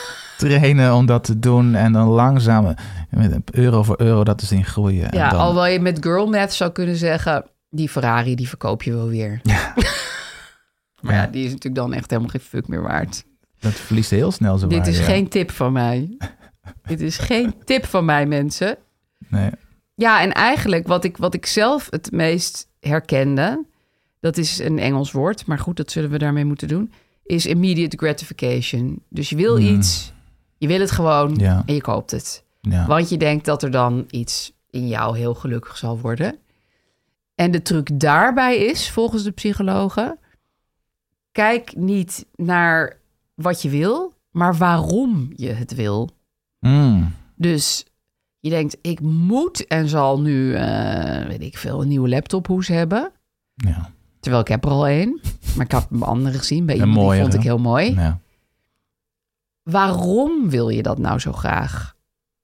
trainen om dat te doen. En dan langzaam, met euro voor euro, dat te zien groeien. En Ja, dan, alhoewel je met girl math zou kunnen zeggen, die Ferrari, die verkoop je wel weer. Ja. Maar ja, Ja. die is natuurlijk dan echt helemaal geen fuck meer waard. Dat verliest heel snel zo Dit waarde, is ja. geen tip van mij. Dit is geen tip van mij, mensen. Nee. Ja, en eigenlijk wat ik, wat ik zelf het meest herkende... dat is een Engels woord, maar goed, dat zullen we daarmee moeten doen... is immediate gratification. Dus je wil Mm. iets, je wil het gewoon Ja. en je koopt het. Ja. Want je denkt dat er dan iets in jou heel gelukkig zal worden. En de truc daarbij is, volgens de psychologen... kijk niet naar wat je wil, maar waarom je het wil. Mm. Dus je denkt, ik moet en zal nu, uh, weet ik veel, een nieuwe laptophoes hebben. Ja. Terwijl ik heb er al één. Maar ik had een andere gezien. Bij Een iemand die mooiere. vond ik heel mooi. Ja. Waarom wil je dat nou zo graag?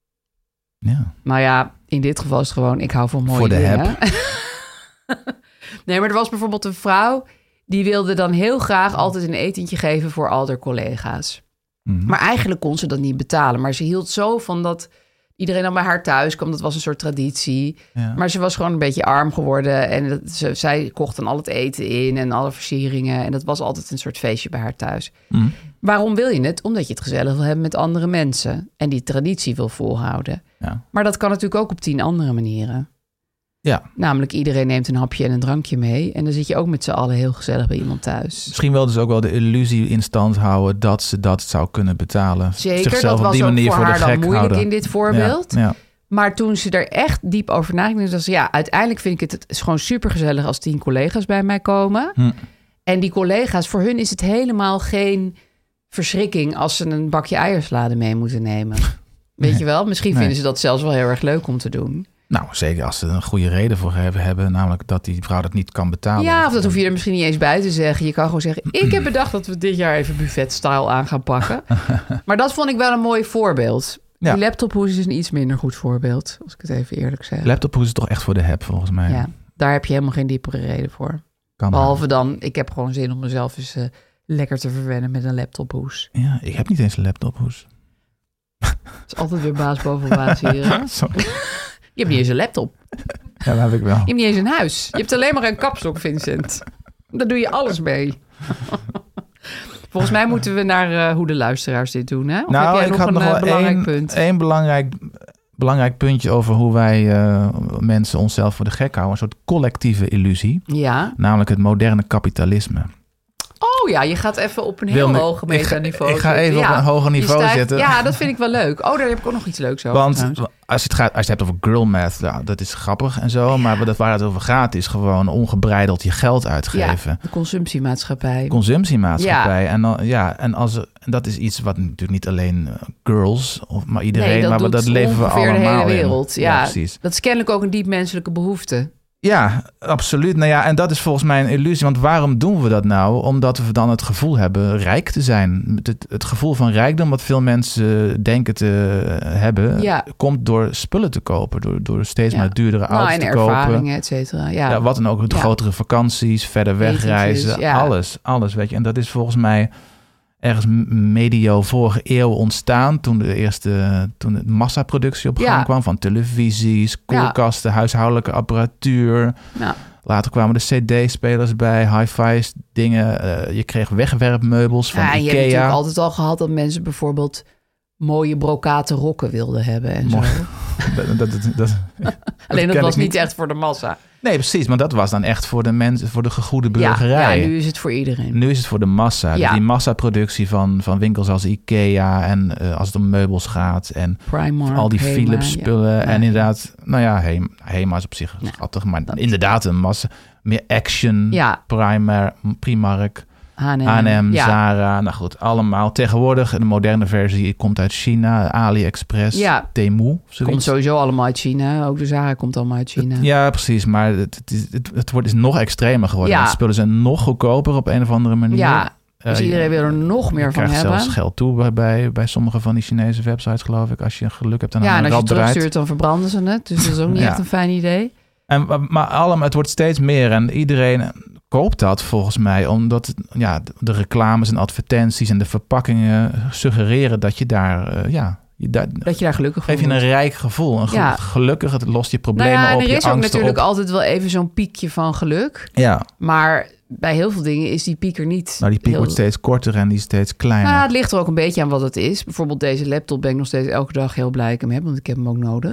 Ja. Nou ja, in dit geval is het gewoon, ik hou van mooie Voor de dingen. Nee, maar er was bijvoorbeeld een vrouw... die wilde dan heel graag altijd een etentje geven voor al haar collega's. Mm. Maar eigenlijk kon ze dat niet betalen. Maar ze hield zo van dat iedereen dan bij haar thuis kwam. Dat was een soort traditie. Ja. Maar ze was gewoon een beetje arm geworden. En dat, ze, zij kocht dan al het eten in en alle versieringen. En dat was altijd een soort feestje bij haar thuis. Mm. Waarom wil je het? Omdat je het gezellig wil hebben met andere mensen. En die traditie wil volhouden. Ja. Maar dat kan natuurlijk ook op tien andere manieren. Ja. Namelijk iedereen neemt een hapje en een drankje mee. En dan zit je ook met z'n allen heel gezellig bij iemand thuis. Misschien wel dus ook wel de illusie in stand houden dat ze dat zou kunnen betalen. Zeker, Zichzelf dat op was die ook manier voor voor de haar dan gek moeilijk houden. in dit voorbeeld. Ja, ja. Maar toen ze er echt diep over nadenken, was ze, ja, uiteindelijk vind ik het, het is gewoon super gezellig als tien collega's bij mij komen. Hm. En die collega's, voor hun is het helemaal geen verschrikking als ze een bakje eiersalade mee moeten nemen. Weet Nee. je wel? Misschien Nee. vinden ze dat zelfs wel heel erg leuk om te doen. Nou, zeker als ze er een goede reden voor hebben, hebben, namelijk dat die vrouw dat niet kan betalen. Ja, of dat hoef je er misschien niet eens bij te zeggen. Je kan gewoon zeggen, ik heb bedacht dat we dit jaar even buffet-style aan gaan pakken. Maar dat vond ik wel een mooi voorbeeld. Ja. Die laptophoes is een iets minder goed voorbeeld, als ik het even eerlijk zeg. Laptophoes is toch echt voor de heb, volgens mij. Ja, daar heb je helemaal geen diepere reden voor. Kan Behalve dan, ik heb gewoon zin om mezelf eens uh, lekker te verwennen met een laptophoes. Ja, ik heb niet eens een laptophoes. Het is altijd weer baas boven baas hier. Hè? Sorry. Je hebt niet eens een laptop. Ja, dat heb ik wel. Je hebt niet eens een huis. Je hebt alleen maar een kapstok, Vincent. Daar doe je alles mee. Volgens mij moeten we naar uh, hoe de luisteraars dit doen. Hè? Of nou, heb jij ik nog had een nog uh, wel belangrijk één, punt? één belangrijk, belangrijk puntje over hoe wij uh, mensen onszelf voor de gek houden. Een soort collectieve illusie. Ja. Namelijk het moderne kapitalisme. Oh ja, je gaat even op een heel Wil me- hoog metaniveau ik ga- ik ga zitten. even op een hoger Je niveau stijgt- zitten. Ja, dat vind ik wel leuk. Oh, daar heb ik ook nog iets leuks over. Want trouwens. als je, het gaat, als je het hebt over girl math, nou, dat is grappig en zo. Maar dat waar het over gaat is gewoon ongebreideld je geld uitgeven. Ja, de consumptiemaatschappij. Consumptiemaatschappij. En, dan, ja, en, als, er- en dat is iets wat natuurlijk niet alleen uh, girls, of, maar iedereen, nee, dat maar doet dat leven we ongeveer allemaal de hele in. wereld. Ja, Ja, precies. dat is kennelijk ook een diep menselijke behoefte. Ja, absoluut. Nou ja, en dat is volgens mij een illusie. Want waarom doen we dat nou? Omdat we dan het gevoel hebben rijk te zijn. Het, het gevoel van rijkdom wat veel mensen denken te hebben, Ja. komt door spullen te kopen. Door, door steeds Ja. maar duurdere Nou, auto's en te kopen. ervaringen, et cetera. Ja. Ja, wat dan ook. Ja. Grotere vakanties, verder wegreizen. Etentjes, ja. Alles, alles. Weet je. En dat is volgens mij ergens medio vorige eeuw ontstaan. Toen de eerste toen de massaproductie op gang Ja. kwam. Van televisies, koelkasten, huishoudelijke apparatuur. Nou, Later kwamen de cd-spelers bij, hi-fi's, dingen. Uh, je kreeg wegwerpmeubels van ja, en je hebt Ikea. natuurlijk altijd al gehad dat mensen bijvoorbeeld mooie brokaten rokken wilden hebben en Mooi. zo. dat, dat, dat, dat, Alleen dat ken was ik niet echt voor de massa. Nee, precies. Maar dat was dan echt voor de mensen, voor de gegoede Ja, burgerij. ja, nu is het voor iedereen. Nu is het voor de massa. Ja. Die massaproductie van, van winkels als Ikea en uh, als het om meubels gaat en Primark, al die Hema, Philips spullen. ja. En Ja. inderdaad, nou ja, Hema, Hema is op zich Ja, schattig, maar dat- inderdaad een massa. Meer Action, Ja. Primer, Primark, H en M, H en M, ja. Zara. Nou goed, allemaal. Tegenwoordig de moderne versie komt uit China, AliExpress, Ja. Temu. Komt Zoiets. sowieso allemaal uit China. Ook de Zara komt allemaal uit China. Ja, precies. Maar het, het, is- het, het wordt is nog extremer geworden. Ja. De spullen zijn nog goedkoper op een of andere manier. Ja, dus Eh, iedereen wil er nog meer je van krijgt hebben. zelfs geld toe bij, bij, bij sommige van die Chinese websites, geloof ik. Als je geluk hebt en Ja, dan en een als je rad draait. terugstuurt, dan verbranden ze het. Dus dat is ook niet Ja. echt een fijn idee. En, maar allemaal, het wordt steeds meer en iedereen koopt dat volgens mij, omdat het, ja, de reclames en advertenties en de verpakkingen suggereren dat je daar, uh, ja, je daar, Dat je daar gelukkig van geef je wordt. een rijk gevoel. Een ge- Ja. gelukkig, het lost je Nou problemen ja, en op, er je is ook angsten natuurlijk op. altijd wel even zo'n piekje van geluk. Ja, Maar bij heel veel dingen is die piek er niet. nou die piek heel- wordt steeds korter en die is steeds kleiner. Nou, het ligt er ook een beetje aan wat het is. Bijvoorbeeld deze laptop ben ik nog steeds elke dag heel blij dat ik hem heb, want ik heb hem ook nodig.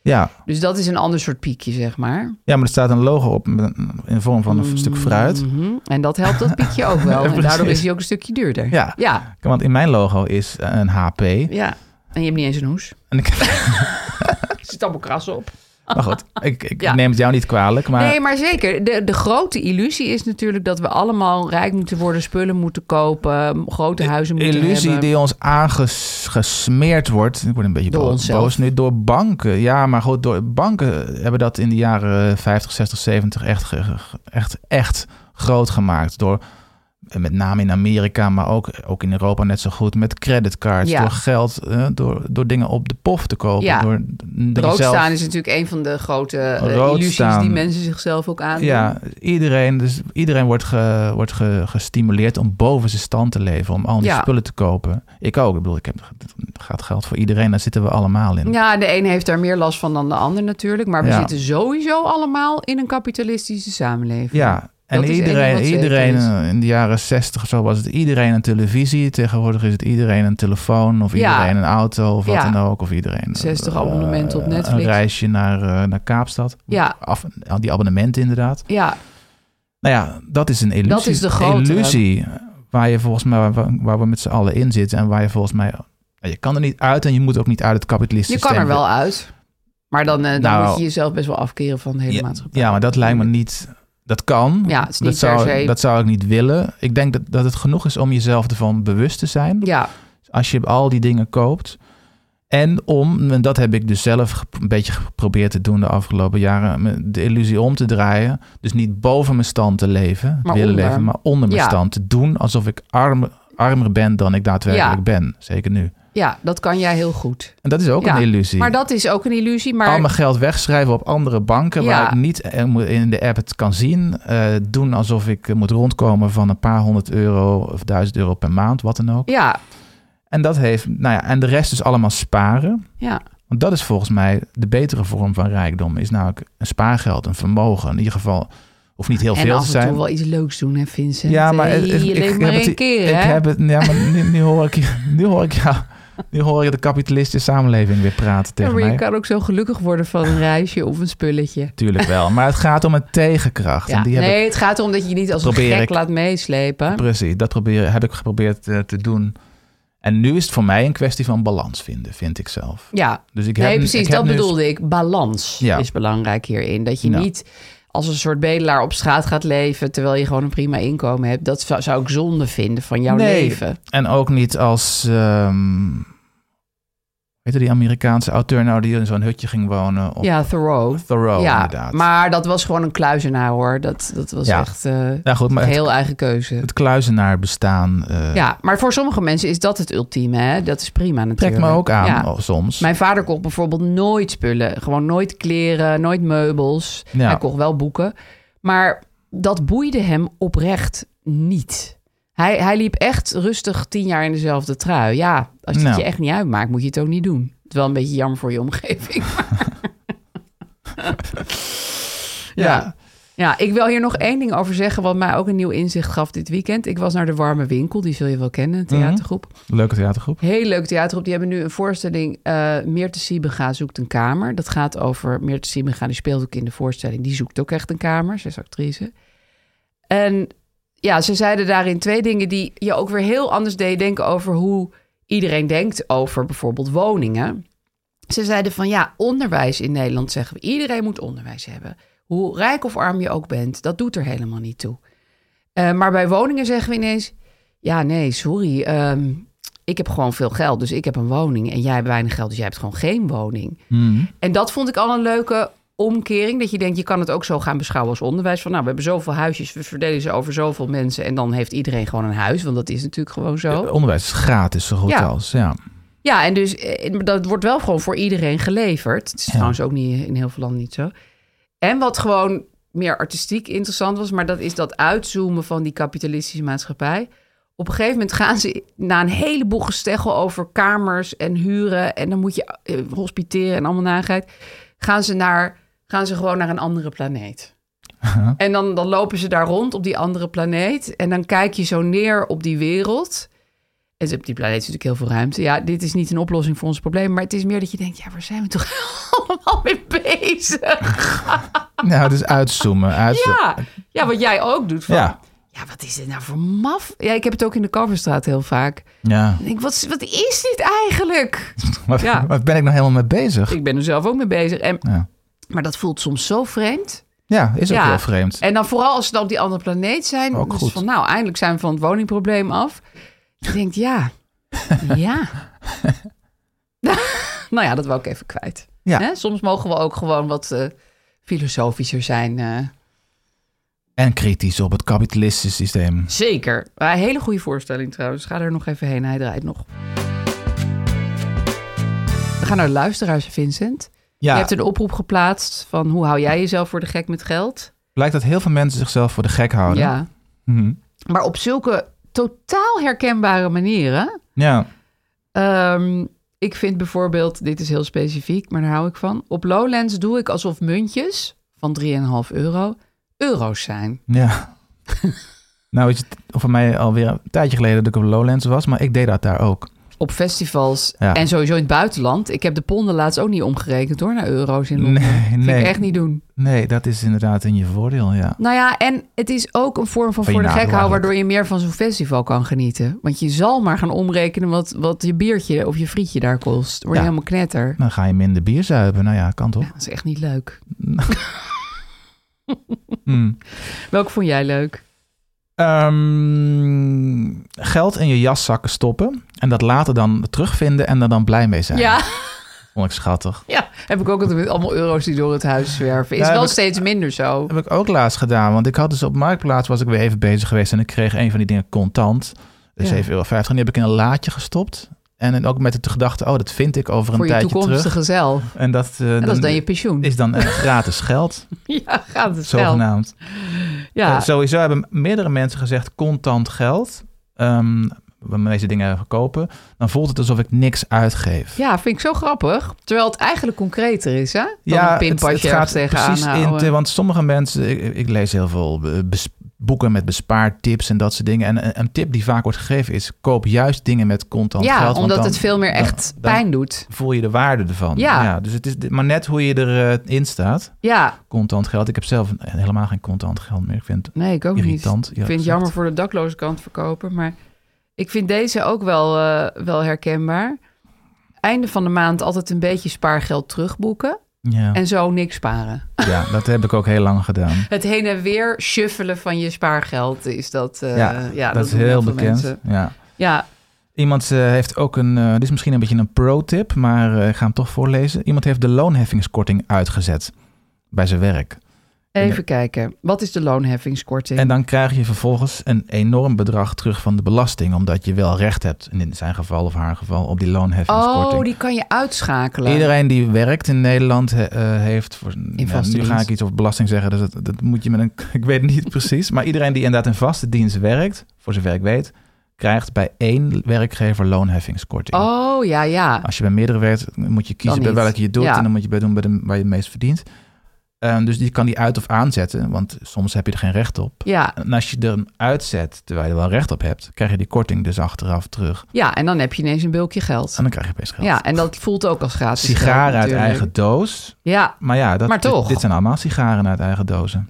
Ja. Dus dat is een ander soort piekje, zeg maar. Ja, maar er staat een logo op met- in de vorm van een Mm, stuk fruit. mhm. En dat helpt dat piekje ook wel. En daardoor Precies. is hij ook een stukje duurder. Ja. Ja. Want in mijn logo is een H P. ja. En je hebt niet eens een hoes. En ik, Er zit allemaal kras op. maar goed, ik, ik Ja. neem het jou niet kwalijk. Maar Nee, maar zeker. De, de grote illusie is natuurlijk dat we allemaal rijk moeten worden, spullen moeten kopen, grote huizen moeten illusie hebben. die ons aangesmeerd wordt. Ik word een beetje Door bo- onszelf. boos nu. Door banken. Ja, maar goed, door banken hebben dat in de jaren vijftig, zestig, zeventig echt, ge- ge- echt, echt groot gemaakt. Door, met name in Amerika, maar ook, ook in Europa net zo goed, met creditcards. Ja. Door geld, eh, door, door dingen op de pof te kopen. Ja. Door, dat je Rood zelf- staan is natuurlijk een van de grote eh, Rood illusies staan. die mensen zichzelf ook aandoen. Ja, iedereen, dus iedereen wordt, ge, wordt ge, gestimuleerd om boven zijn stand te leven. Om al die Ja. spullen te kopen. Ik ook. Ik bedoel, ik heb, het gaat geld voor iedereen. Daar zitten we allemaal in. Ja, de ene heeft daar meer last van dan de ander natuurlijk. Maar we Ja. zitten sowieso allemaal in een kapitalistische samenleving. Ja, en Dat is één iedereen, ding wat zeker iedereen is. eh, in de jaren zestig of zo was het iedereen een televisie. Tegenwoordig is het iedereen een telefoon of Ja. iedereen een auto of wat Ja. dan ook. Of iedereen zestig eh, abonnementen op Netflix. Een reisje naar, eh, naar Kaapstad. Ja. Af, die abonnementen inderdaad. Ja, Nou ja, dat is een illusie. Dat is de grotere. illusie waar je volgens mij waar, waar we met z'n allen in zitten en waar je volgens mij ja, je kan er niet uit en je moet ook niet uit het kapitalistische je kan er systeem. wel uit. Maar dan, eh, dan Nou, moet je jezelf best wel afkeren van de hele Ja, maatschappij. ja, maar dat lijkt me niet. Dat kan. Ja, het is niet dat, zou, per se- dat zou ik niet willen. Ik denk dat, dat het genoeg is om jezelf ervan bewust te zijn. Ja, Als je al die dingen koopt. En om, en dat heb ik dus zelf ge- een beetje geprobeerd te doen de afgelopen jaren, me- de illusie om te draaien. Dus niet boven mijn stand te leven, Maar willen onder. leven, maar onder mijn Ja. stand te doen. Alsof ik arm, armer ben dan ik daadwerkelijk Ja. ben. Zeker nu. ja, dat kan jij heel goed. En dat is ook Ja, een illusie. Maar dat is ook een illusie. Maar Al mijn geld wegschrijven op andere banken Ja. waar ik niet eh, moet- in de app het kan zien. Eh, doen alsof ik eh, moet rondkomen van een paar honderd euro of duizend euro per maand, wat dan ook. ja, En dat heeft, nou ja, en de rest is allemaal sparen. ja. Want dat is volgens mij de betere vorm van rijkdom. Is namelijk een spaargeld, een vermogen. In ieder geval, hoeft niet heel En veel af te en zijn. toe wel iets leuks doen, hè, Vincent? Ja, maar Hey, het- het- je ik leeft heb maar het- één keer, Ik hè? heb het, ja, maar nu, nu hoor ik je, nu hoor ik jou, nu hoor je de kapitalistische samenleving weer praten Ja, tegen maar je mij. kan ook zo gelukkig worden van een reisje of een spulletje. Tuurlijk wel, maar het gaat om een tegenkracht. Ja, En die heb nee, ik, het gaat erom dat je je niet als een Probeer gek ik- laat meeslepen. precies, dat probeer, heb ik geprobeerd eh, te doen. En nu is het voor mij een kwestie van balans vinden, vind ik zelf. Ja, Dus ik heb, nee, ik precies, heb dat nu- bedoelde ik. Balans Ja. is belangrijk hierin. Dat je Ja. niet als een soort bedelaar op straat gaat leven, terwijl je gewoon een prima inkomen hebt. Dat zou, zou ik zonde vinden van jouw Nee. leven. En ook niet als, ehm weet je die Amerikaanse auteur nou die in zo'n hutje ging wonen? Op Ja, Thoreau. Thoreau, ja, inderdaad. maar dat was gewoon een kluizenaar, hoor. Dat, dat was Ja. echt uh, ja, goed, maar het, heel eigen keuze. het kluizenaar bestaan eh, Ja, maar voor sommige mensen is dat het ultieme, hè? Dat is prima natuurlijk. trekt me ook aan Ja. oh, soms. Mijn vader kocht bijvoorbeeld nooit spullen. Gewoon nooit kleren, nooit meubels. Ja. Hij kocht wel boeken. Maar dat boeide hem oprecht niet. Hij, hij liep echt rustig tien jaar in dezelfde trui. Ja, als het Nou. je echt niet uitmaakt, moet je het ook niet doen. Het is wel een beetje jammer voor je omgeving. ja. Ja, ik wil hier nog één ding over zeggen, wat mij ook een nieuw inzicht gaf dit weekend. Ik was naar de Warme Winkel, die zul je wel kennen, een theatergroep. Leuke theatergroep. Heel leuke theatergroep. Die hebben nu een voorstelling, uh, Meerte Siebega zoekt een kamer. Dat gaat over, Meerte Siebega, die speelt ook in de voorstelling. Die zoekt ook echt een kamer, ze is actrice. En ja, ze zeiden daarin twee dingen die je ook weer heel anders deden denken over hoe iedereen denkt over bijvoorbeeld woningen. Ze zeiden van ja, onderwijs in Nederland zeggen we, iedereen moet onderwijs hebben. Hoe rijk of arm je ook bent, dat doet er helemaal niet toe. Uh, maar bij woningen zeggen we ineens, ja nee, sorry, um, ik heb gewoon veel geld, dus ik heb een woning. En jij hebt weinig geld, dus jij hebt gewoon geen woning. Mm. En dat vond ik al een leuke omkering. Dat je denkt, je kan het ook zo gaan beschouwen als onderwijs. Van nou, we hebben zoveel huisjes, we verdelen ze over zoveel mensen. En dan heeft iedereen gewoon een huis, want dat is natuurlijk gewoon zo. Ja, onderwijs is gratis, zo goed Ja. als. Ja. Ja, en dus eh, dat wordt wel gewoon voor iedereen geleverd. Het is Ja. trouwens ook niet in heel veel landen niet zo. En wat gewoon meer artistiek interessant was, maar dat is dat uitzoomen van die kapitalistische maatschappij. Op een gegeven moment gaan ze na een heleboel gesteggel over kamers en huren en dan moet je eh, hospiteren en allemaal nagheid, gaan ze naar, gaan ze gewoon naar een andere planeet. Uh-huh. En dan, dan lopen ze daar rond op die andere planeet en dan kijk je zo neer op die wereld. En op die planeet is natuurlijk heel veel ruimte. Ja, dit is niet een oplossing voor ons probleem. Maar het is meer dat je denkt, ja, waar zijn we toch allemaal mee bezig? Nou, dus uitzoomen. uitzoomen. Ja. ja, wat jij ook doet. Van, Ja. ja, wat is dit nou voor maf? Ja, ik heb het ook in de Kalverstraat heel vaak. Ja. Ik denk, wat, wat is dit eigenlijk? Wat, Ja. wat ben ik nou helemaal mee bezig? Ik ben er zelf ook mee bezig. En, Ja. Maar dat voelt soms zo vreemd. Ja, is ook Ja. heel vreemd. En dan vooral als ze dan op die andere planeet zijn. Ook dus goed. van, nou, eindelijk zijn we van het woningprobleem af. Je denkt, ja, ja. Nou ja, dat wou ik even kwijt. Ja. Hè? Soms mogen we ook gewoon wat uh, filosofischer zijn. Uh. En kritisch op het kapitalistische systeem. Zeker. Maar een hele goede voorstelling trouwens. Ga er nog even heen, hij draait nog. We gaan naar de luisteraars, Vincent. Ja, Je hebt een oproep geplaatst van hoe hou jij jezelf voor de gek met geld? blijkt dat heel veel mensen zichzelf voor de gek houden. Ja. Mhm. Maar op zulke totaal herkenbare manieren. Ja. Um, ik vind bijvoorbeeld, dit is heel specifiek, maar daar hou ik van. Op Lowlands doe ik alsof muntjes van drie komma vijf euro euro's zijn. Ja. Nou is het voor mij alweer een tijdje geleden dat ik op Lowlands was, maar ik deed dat daar ook. Op festivals Ja. en sowieso in het buitenland. Ik heb de ponden laatst ook niet omgerekend hoor, naar euro's in Londen. Nee, Vind nee. ik echt niet doen. Nee, dat is inderdaad in je voordeel, ja. Nou ja, en het is ook een vorm van, Van je voor de gek nadeel houden, eigenlijk. waardoor je meer van zo'n festival kan genieten. Want je zal maar gaan omrekenen wat, wat je biertje of je frietje daar kost. Word je Ja. helemaal knetter. Dan ga je minder bier zuipen. Nou ja, kan toch? Ja, dat is echt niet leuk. Hmm. Welke vond jij leuk? Ehm, geld in je jaszakken stoppen en dat later dan terugvinden en er dan blij mee zijn. Ja. Vond ik schattig. Ja, heb ik ook altijd met allemaal euro's die door het huis zwerven. Is Ja, wel heb ik- steeds minder zo. Heb ik ook laatst gedaan, want ik had dus op Marktplaats was ik weer even bezig geweest en ik kreeg een van die dingen contant. Dus Ja. zeven euro vijftig. En die heb ik in een laadje gestopt. En dan ook met de gedachte, oh, dat vind ik over een Voor je tijdje toekomstige terug. zelf. En dat, uh, En dat is dan je pensioen. is dan uh, gratis geld, Ja, gaat het wel. zogenaamd. Ja, Uh, sowieso hebben meerdere mensen gezegd contant geld. Um, waarmee ze dingen kopen. Dan voelt het alsof ik niks uitgeef. ja, vind ik zo grappig. Terwijl het eigenlijk concreter is, hè? Dan een het, pinpasje het ergens gaat tegenaan precies in houden. te, want sommige mensen, ik, ik lees heel veel uh, bes- boeken met bespaartips en dat soort dingen. En een, een tip die vaak wordt gegeven is, koop juist dingen met contant Ja, geld. want omdat dan- het veel meer dan- echt dan pijn doet. voel je de waarde ervan. Ja. dus het is maar net hoe je erin uh, staat. Ja, Contant geld. Ik heb zelf helemaal geen contant geld meer. Ik vind het nee, ik ook irritant. niet. Ik vind het jammer voor de dakloze kant verkopen. Maar ik vind deze ook wel, uh, wel herkenbaar. Einde van de maand altijd een beetje spaargeld terugboeken. Ja. En zo niks sparen. ja, dat heb ik ook heel lang gedaan. Het heen en weer shuffelen van je spaargeld is dat. Uh, ja, ja, dat, is doen heel veel bekend. mensen. Ja. Ja, Iemand uh, heeft ook een, uh, dit is misschien een beetje een pro-tip, maar uh, ik ga hem toch voorlezen. Iemand heeft de loonheffingskorting uitgezet bij zijn werk. even kijken. Wat is de loonheffingskorting? En dan krijg je vervolgens een enorm bedrag terug van de belasting, omdat je wel recht hebt, in zijn geval of haar geval, op die loonheffingskorting. Oh, die kan je uitschakelen. Iedereen die werkt in Nederland uh, heeft... Voor, ja, vaste nu ga dienst. ik iets over belasting zeggen, dus dat, dat moet je met een... Ik weet het niet precies, maar iedereen die inderdaad in vaste dienst werkt, voor zover ik weet, krijgt bij één werkgever loonheffingskorting. Oh, ja, ja. Als je bij meerdere werkt, moet je kiezen Dan bij niet. welke je doet Ja. en dan moet je bij doen bij de, waar je het meest verdient. Um, dus die kan die uit of aanzetten, want soms heb je er geen recht op. Ja, En als je er een uitzet, terwijl je er wel recht op hebt, krijg je die korting dus achteraf terug. ja, en dan heb je ineens een bulkje geld. En dan krijg je best geld. Ja, en dat voelt ook als gratis geld Sigaren uit natuurlijk. eigen doos. Ja, Maar ja, dat, Maar dit, toch. dit zijn allemaal sigaren uit eigen dozen.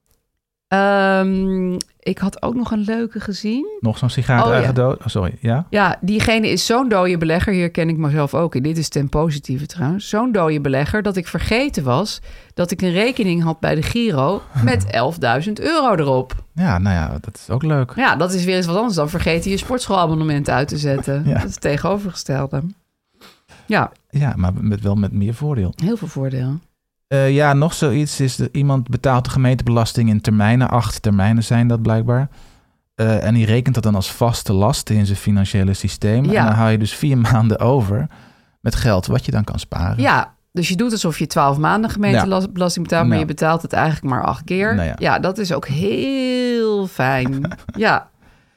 um, ik had ook nog een leuke gezien. Nog zo'n sigaar uit Oh, eigen ja. doos. Oh, sorry, ja? Ja, diegene is zo'n dode belegger. Hier ken ik mezelf ook in. Dit is ten positieve trouwens. Zo'n dode belegger dat ik vergeten was dat ik een rekening had bij de Giro met elfduizend euro erop. Ja, nou ja, dat is ook leuk. Ja, dat is weer eens wat anders dan vergeten je sportschoolabonnement uit te zetten. Ja. Dat is het tegenovergestelde. Ja, Ja, maar met, wel met meer voordeel. heel veel voordeel. Uh, ja, nog zoiets is, de, iemand betaalt de gemeentebelasting in termijnen. Acht termijnen zijn dat blijkbaar. Uh, en die rekent dat dan als vaste last in zijn financiële systeem. Ja. En dan hou je dus vier maanden over met geld wat je dan kan sparen. Ja, dus je doet alsof je twaalf maanden gemeentebelasting betaalt, maar Nou. je betaalt het eigenlijk maar acht keer. Nou ja. ja, dat is ook heel fijn. Ja,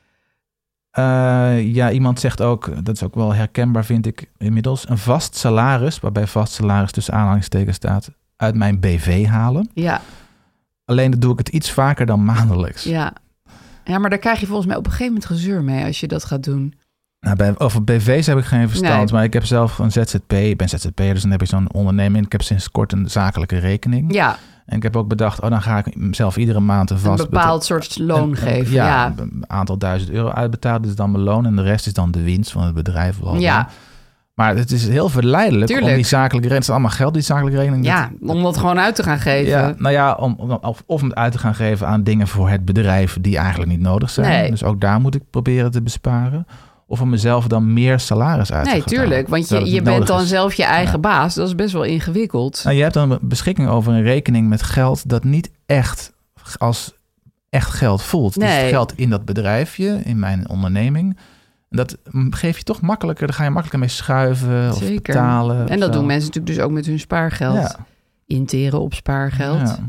Uh, ja, iemand zegt ook, dat is ook wel herkenbaar vind ik inmiddels, een vast salaris, waarbij vast salaris tussen aanhalingstekens staat, uit mijn B V halen. ja, Alleen dan doe ik het iets vaker dan maandelijks. ja. Ja, maar daar krijg je volgens mij op een gegeven moment gezeur mee als je dat gaat doen. Nou, bij, over B V's heb ik geen verstand, Nee. maar ik heb zelf een Z Z P. Ik ben Z Z P'er, dus dan heb ik zo'n onderneming. Ik heb sinds kort een zakelijke rekening. Ja, En ik heb ook bedacht, oh, dan ga ik mezelf iedere maand een een vast... bepaald soort loon een- een- geven. Ja, Ja, een aantal duizend euro uitbetalen. Dus dan mijn loon en de rest is dan de winst van het bedrijf. Bla, bla. ja. Maar het is heel verleidelijk Tuurlijk. om die zakelijke rekening... Het is allemaal geld, die zakelijke rekening. ja, om dat gewoon uit te gaan geven. Ja, nou ja, om, om, of, of om het uit te gaan geven aan dingen voor het bedrijf die eigenlijk niet nodig zijn. Nee. Dus ook daar moet ik proberen te besparen. Of om mezelf dan meer salaris uit te Nee, gaan tuurlijk. Want terwijl je, het je niet bent nodig dan is. zelf je eigen Ja. baas. Dat is best wel ingewikkeld. Nou, je hebt dan beschikking over een rekening met geld dat niet echt als echt geld voelt. Het Nee. is geld in dat bedrijfje, in mijn onderneming. Dat geef je toch makkelijker. Daar ga je makkelijker mee schuiven of Zeker. betalen. En of dat zo. doen mensen natuurlijk dus ook met hun spaargeld. Ja. Interen op spaargeld. Ja.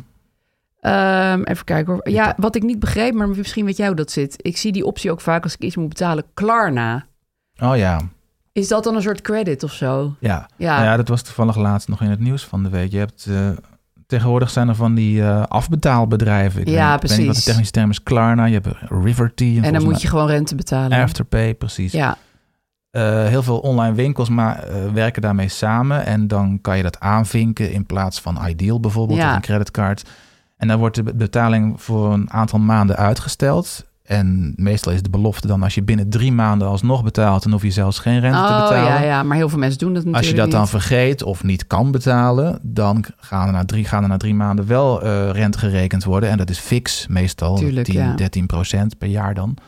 Ehm, even kijken hoor. Ja, wat ik niet begreep, maar misschien weet jij hoe dat zit. Ik zie die optie ook vaak als ik iets moet betalen. Klarna. Oh ja. Is dat dan een soort credit of zo? Ja. Ja. Nou ja, dat was toevallig laatst nog in het nieuws van de week. Je hebt... eh, tegenwoordig zijn er van die eh, afbetaalbedrijven. Ik Ja, weet, ik weet niet wat de precies. technische term is. Klarna, je hebt Riverty. En dan moet je gewoon rente betalen. Afterpay, precies. Ja, Eh, heel veel online winkels maar, eh, werken daarmee samen. En dan kan je dat aanvinken in plaats van Ideal bijvoorbeeld. Ja. Of een creditcard. En dan wordt de be- betaling voor een aantal maanden uitgesteld. En meestal is de belofte dan als je binnen drie maanden alsnog betaalt... dan hoef je zelfs geen rente te oh betalen. ja, ja, maar heel veel mensen doen dat natuurlijk Als je dat dan niet. vergeet of niet kan betalen... dan gaan er na drie, gaan er na drie maanden wel eh, rente gerekend worden. En dat is fix, meestal Tuurlijk, tien, ja. dertien procent per jaar dan.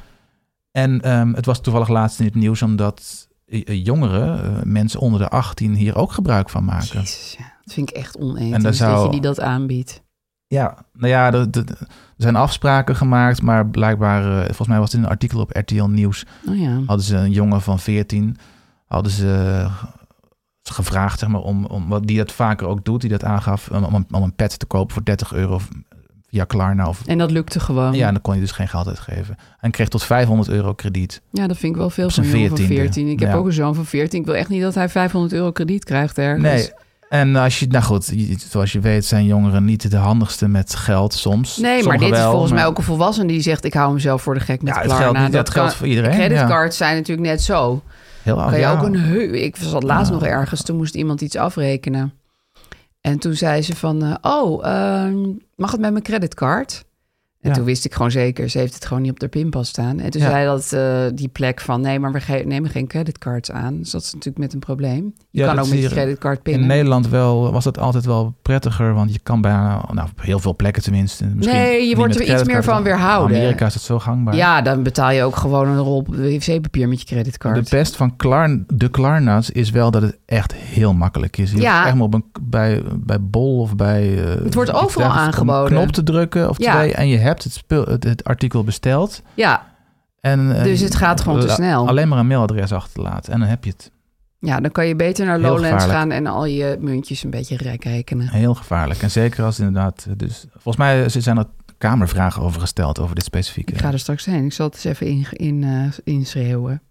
En ehm, het was toevallig laatst in het nieuws... omdat eh, jongeren, eh, mensen onder de achttien... hier ook gebruik van maken. Jezus, ja. Dat vind ik echt onethisch En daar zou- dat je die dat aanbiedt. Ja, nou ja, er, er- er zijn afspraken gemaakt... maar blijkbaar, eh, volgens mij was het in een artikel op R T L Nieuws... Oh ja. hadden ze een jongen van veertien... hadden ze eh, gevraagd, zeg maar, om, om wat die dat vaker ook doet... die dat aangaf, om, om, een- om een pet te kopen voor dertig euro... via Klarna. Of, En dat lukte gewoon. ja, en dan kon je dus geen geld uitgeven. En kreeg tot vijfhonderd euro krediet. Ja, dat vind ik wel veel Op voor een zijn jongen van veertiende. veertien. Ik heb Ja. ook een zoon van veertien. Ik wil echt niet dat hij vijfhonderd euro krediet krijgt ergens. Nee, en als je, nou goed, je- zoals je weet zijn jongeren niet de handigste met geld soms. Nee, maar Sommigen dit is wel, volgens mij maar- ook een volwassene die zegt... ik hou mezelf voor de gek met Ja, het Klarna. geldt niet- dat kan- geldt voor iedereen, Creditcards zijn natuurlijk net zo. Heel Kan je ja. ook een heu... Ik zat laatst Ja. nog ergens, toen moest iemand iets afrekenen. En toen zei ze van... eh, oh, ehm, mag het met mijn creditcard? En Ja. toen wist ik gewoon zeker, ze heeft het gewoon niet op haar pinpas staan. En toen Ja. zei dat eh, die plek van... nee, maar we ge- nemen geen creditcards aan. Dus dat is natuurlijk met een probleem. Je Ja, kan dat ook met zie je je creditcard pinnen. In Nederland wel, was het altijd wel prettiger, want je kan bijna, nou, op heel veel plekken tenminste. Misschien Nee, je niet wordt met er iets meer creditcard, van weerhouden. In Amerika is het zo gangbaar. Ja, dan betaal je ook gewoon een rol wc-papier met je creditcard. De pest van Klar, de Klarna's is wel dat het echt heel makkelijk is. Je Ja. hoeft echt maar op een, bij, bij Bol of bij... eh, Het wordt iets overal dergelijks om aangeboden. een knop te drukken of Ja. twee en je hebt het, spul, het, het artikel besteld. Ja, En, eh, Dus het gaat gewoon te la- snel. Alleen maar een mailadres achter te laten en dan heb je het. ja, dan kan je beter naar Heel Lowlands gevaarlijk. gaan... en al je muntjes een beetje rijk rekenen. Heel gevaarlijk. En zeker als inderdaad... Dus, volgens mij zijn er kamervragen over gesteld over dit specifieke. Ik ga er straks heen. Ik zal het eens even in, in, eh, inschreeuwen.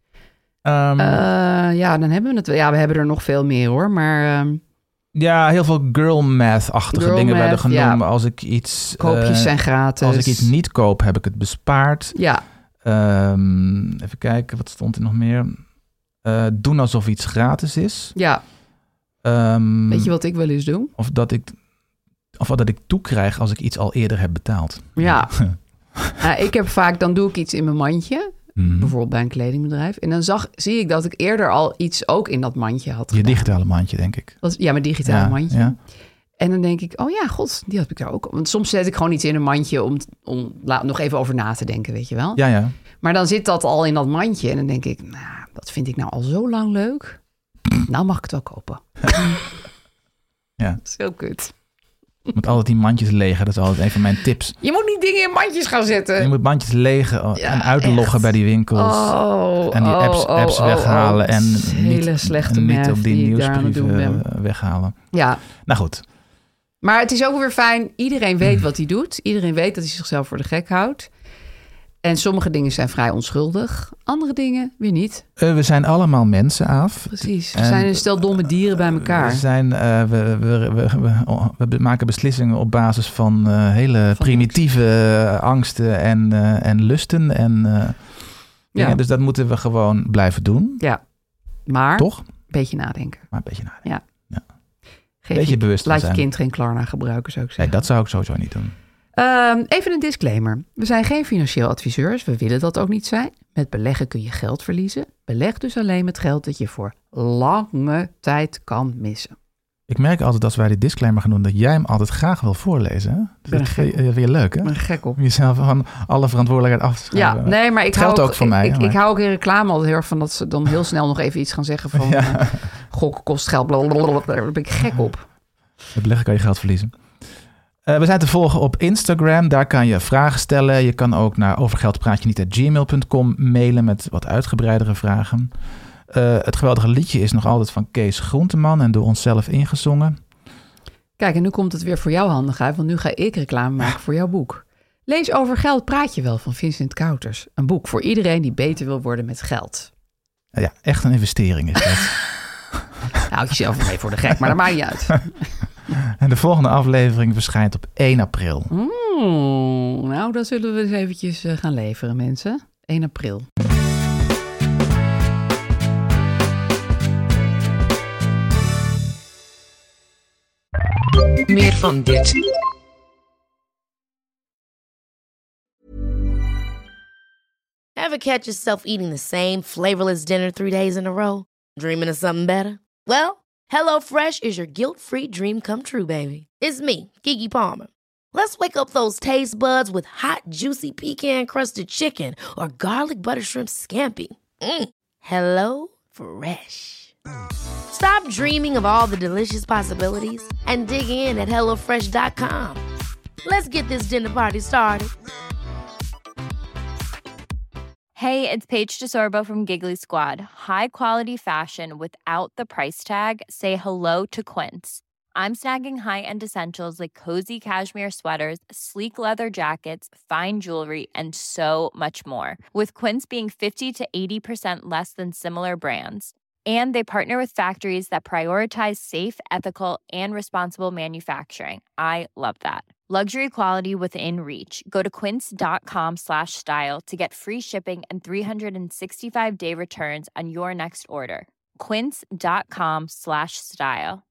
Ehm, Eh, ja, dan hebben we het. Ja, we hebben er nog veel meer hoor. Maar ehm, ja, heel veel girl math-achtige Girl dingen werden math, genoemd. ja. Als ik iets... koopjes eh, zijn gratis. Als ik iets niet koop, heb ik het bespaard. Ja, Ehm, even kijken, wat stond er nog meer? Eh, doen alsof iets gratis is. ja. Ehm, Weet je wat ik wel eens doe? Of dat ik, of wat dat ik toekrijg als ik iets al eerder heb betaald. Ja. Uh, ik heb vaak, dan doe ik iets in mijn mandje. Mhm. Bijvoorbeeld bij een kledingbedrijf. En dan zag, zie ik dat ik eerder al iets ook in dat mandje had Je gedaan. digitale mandje, denk ik. Dat, ja, mijn digitale Ja, mandje. ja. En dan denk ik, oh ja, god, die heb ik daar ook. Want soms zet ik gewoon iets in een mandje om, om la, nog even over na te denken, weet je wel. Ja, ja. Maar dan zit dat al in dat mandje. En dan denk ik, nou, dat vind ik nou al zo lang leuk. Nou mag ik het wel kopen. Ja. Zo kut. Je moet altijd die mandjes legen. Dat is altijd een van mijn tips. Je moet niet dingen in mandjes gaan zetten. Je moet mandjes legen Ja, en uitloggen echt. bij die winkels. Oh, En die oh, apps, oh, apps oh, weghalen. oh. En Hele niet, slechte en niet math op die die ik daar aan het doen nieuwsbrieven ben. eh, weghalen. Ja, Nou goed. maar het is ook weer fijn. Iedereen weet wat hij doet. Iedereen weet dat hij zichzelf voor de gek houdt. En sommige dingen zijn vrij onschuldig. Andere dingen weer niet. Uh, we zijn allemaal mensen, Aaf. Precies. We En- zijn een stel domme dieren bij elkaar. We, zijn, uh, we, we, we, we, we maken beslissingen op basis van uh, hele Van primitieve uh, angsten en, uh, en lusten. En uh, dingen. Ja. Dus dat moeten we gewoon blijven doen. Ja, maar Toch? een beetje nadenken. Maar een beetje nadenken. Ja. Ja. Geef Beetje je, bewust van Laat je zijn. kind geen Klarna gebruiken, zou ik Nee, zeggen. dat zou ik sowieso niet doen. Um, even een disclaimer. We zijn geen financieel adviseurs. We willen dat ook niet zijn. Met beleggen kun je geld verliezen. Beleg dus alleen met geld dat je voor lange tijd kan missen. Ik merk altijd als wij die disclaimer gaan doen, dat jij hem altijd graag wil voorlezen. Hè? Dus Ben dat er vind je weer leuk, hè? Ik ben er gek op. Om jezelf van alle verantwoordelijkheid af te Ja, schrijven. nee, maar ik Het geldt hou ook voor mij, Ik, maar- ik hou ook in reclame altijd heel erg van dat ze dan heel snel nog even iets gaan zeggen van Ja. eh, gokken kost geld. Blablabla. Daar ben ik gek op. Met beleggen kan je geld verliezen. Uh, we zijn te volgen op Instagram. Daar kan je vragen stellen. Je kan ook naar overgeldpraatje niet gmail punt com mailen met wat uitgebreidere vragen. Uh, het geweldige liedje is nog altijd van Kees Groenteman en door onszelf ingezongen. Kijk, en nu komt het weer voor jou handig uit, want nu ga ik reclame maken voor jouw boek. Lees Over Geld Praat Je Wel van Vincent Kouters. Een boek voor iedereen die beter wil worden met geld. Ja, echt een investering is dat. Nou, houd jezelf nog even voor de gek, maar dat maakt niet uit. En de volgende aflevering verschijnt op één april. Oeh, nou, dan zullen we eens eventjes uh, gaan leveren, mensen. één april. Meer van dit. Ever catch yourself eating the same flavorless dinner three days in a row? Dreaming of something better? Well, HelloFresh is your guilt-free dream come true, baby. It's me, Keke Palmer. Let's wake up those taste buds with hot, juicy pecan-crusted chicken or garlic butter shrimp scampi. Mm. Hello Fresh. Stop dreaming of all the delicious possibilities and dig in at hello fresh dot com. Let's get this dinner party started. Hey, it's Paige DeSorbo from Giggly Squad. High quality fashion without the price tag. Say hello to Quince. I'm snagging high-end essentials like cozy cashmere sweaters, sleek leather jackets, fine jewelry, and so much more. With Quince being fifty to eighty percent less than similar brands. And they partner with factories that prioritize safe, ethical, and responsible manufacturing. I love that. Luxury quality within reach. Go to quince.com slash style to get free shipping and three sixty-five day returns on your next order. Quince.com slash style.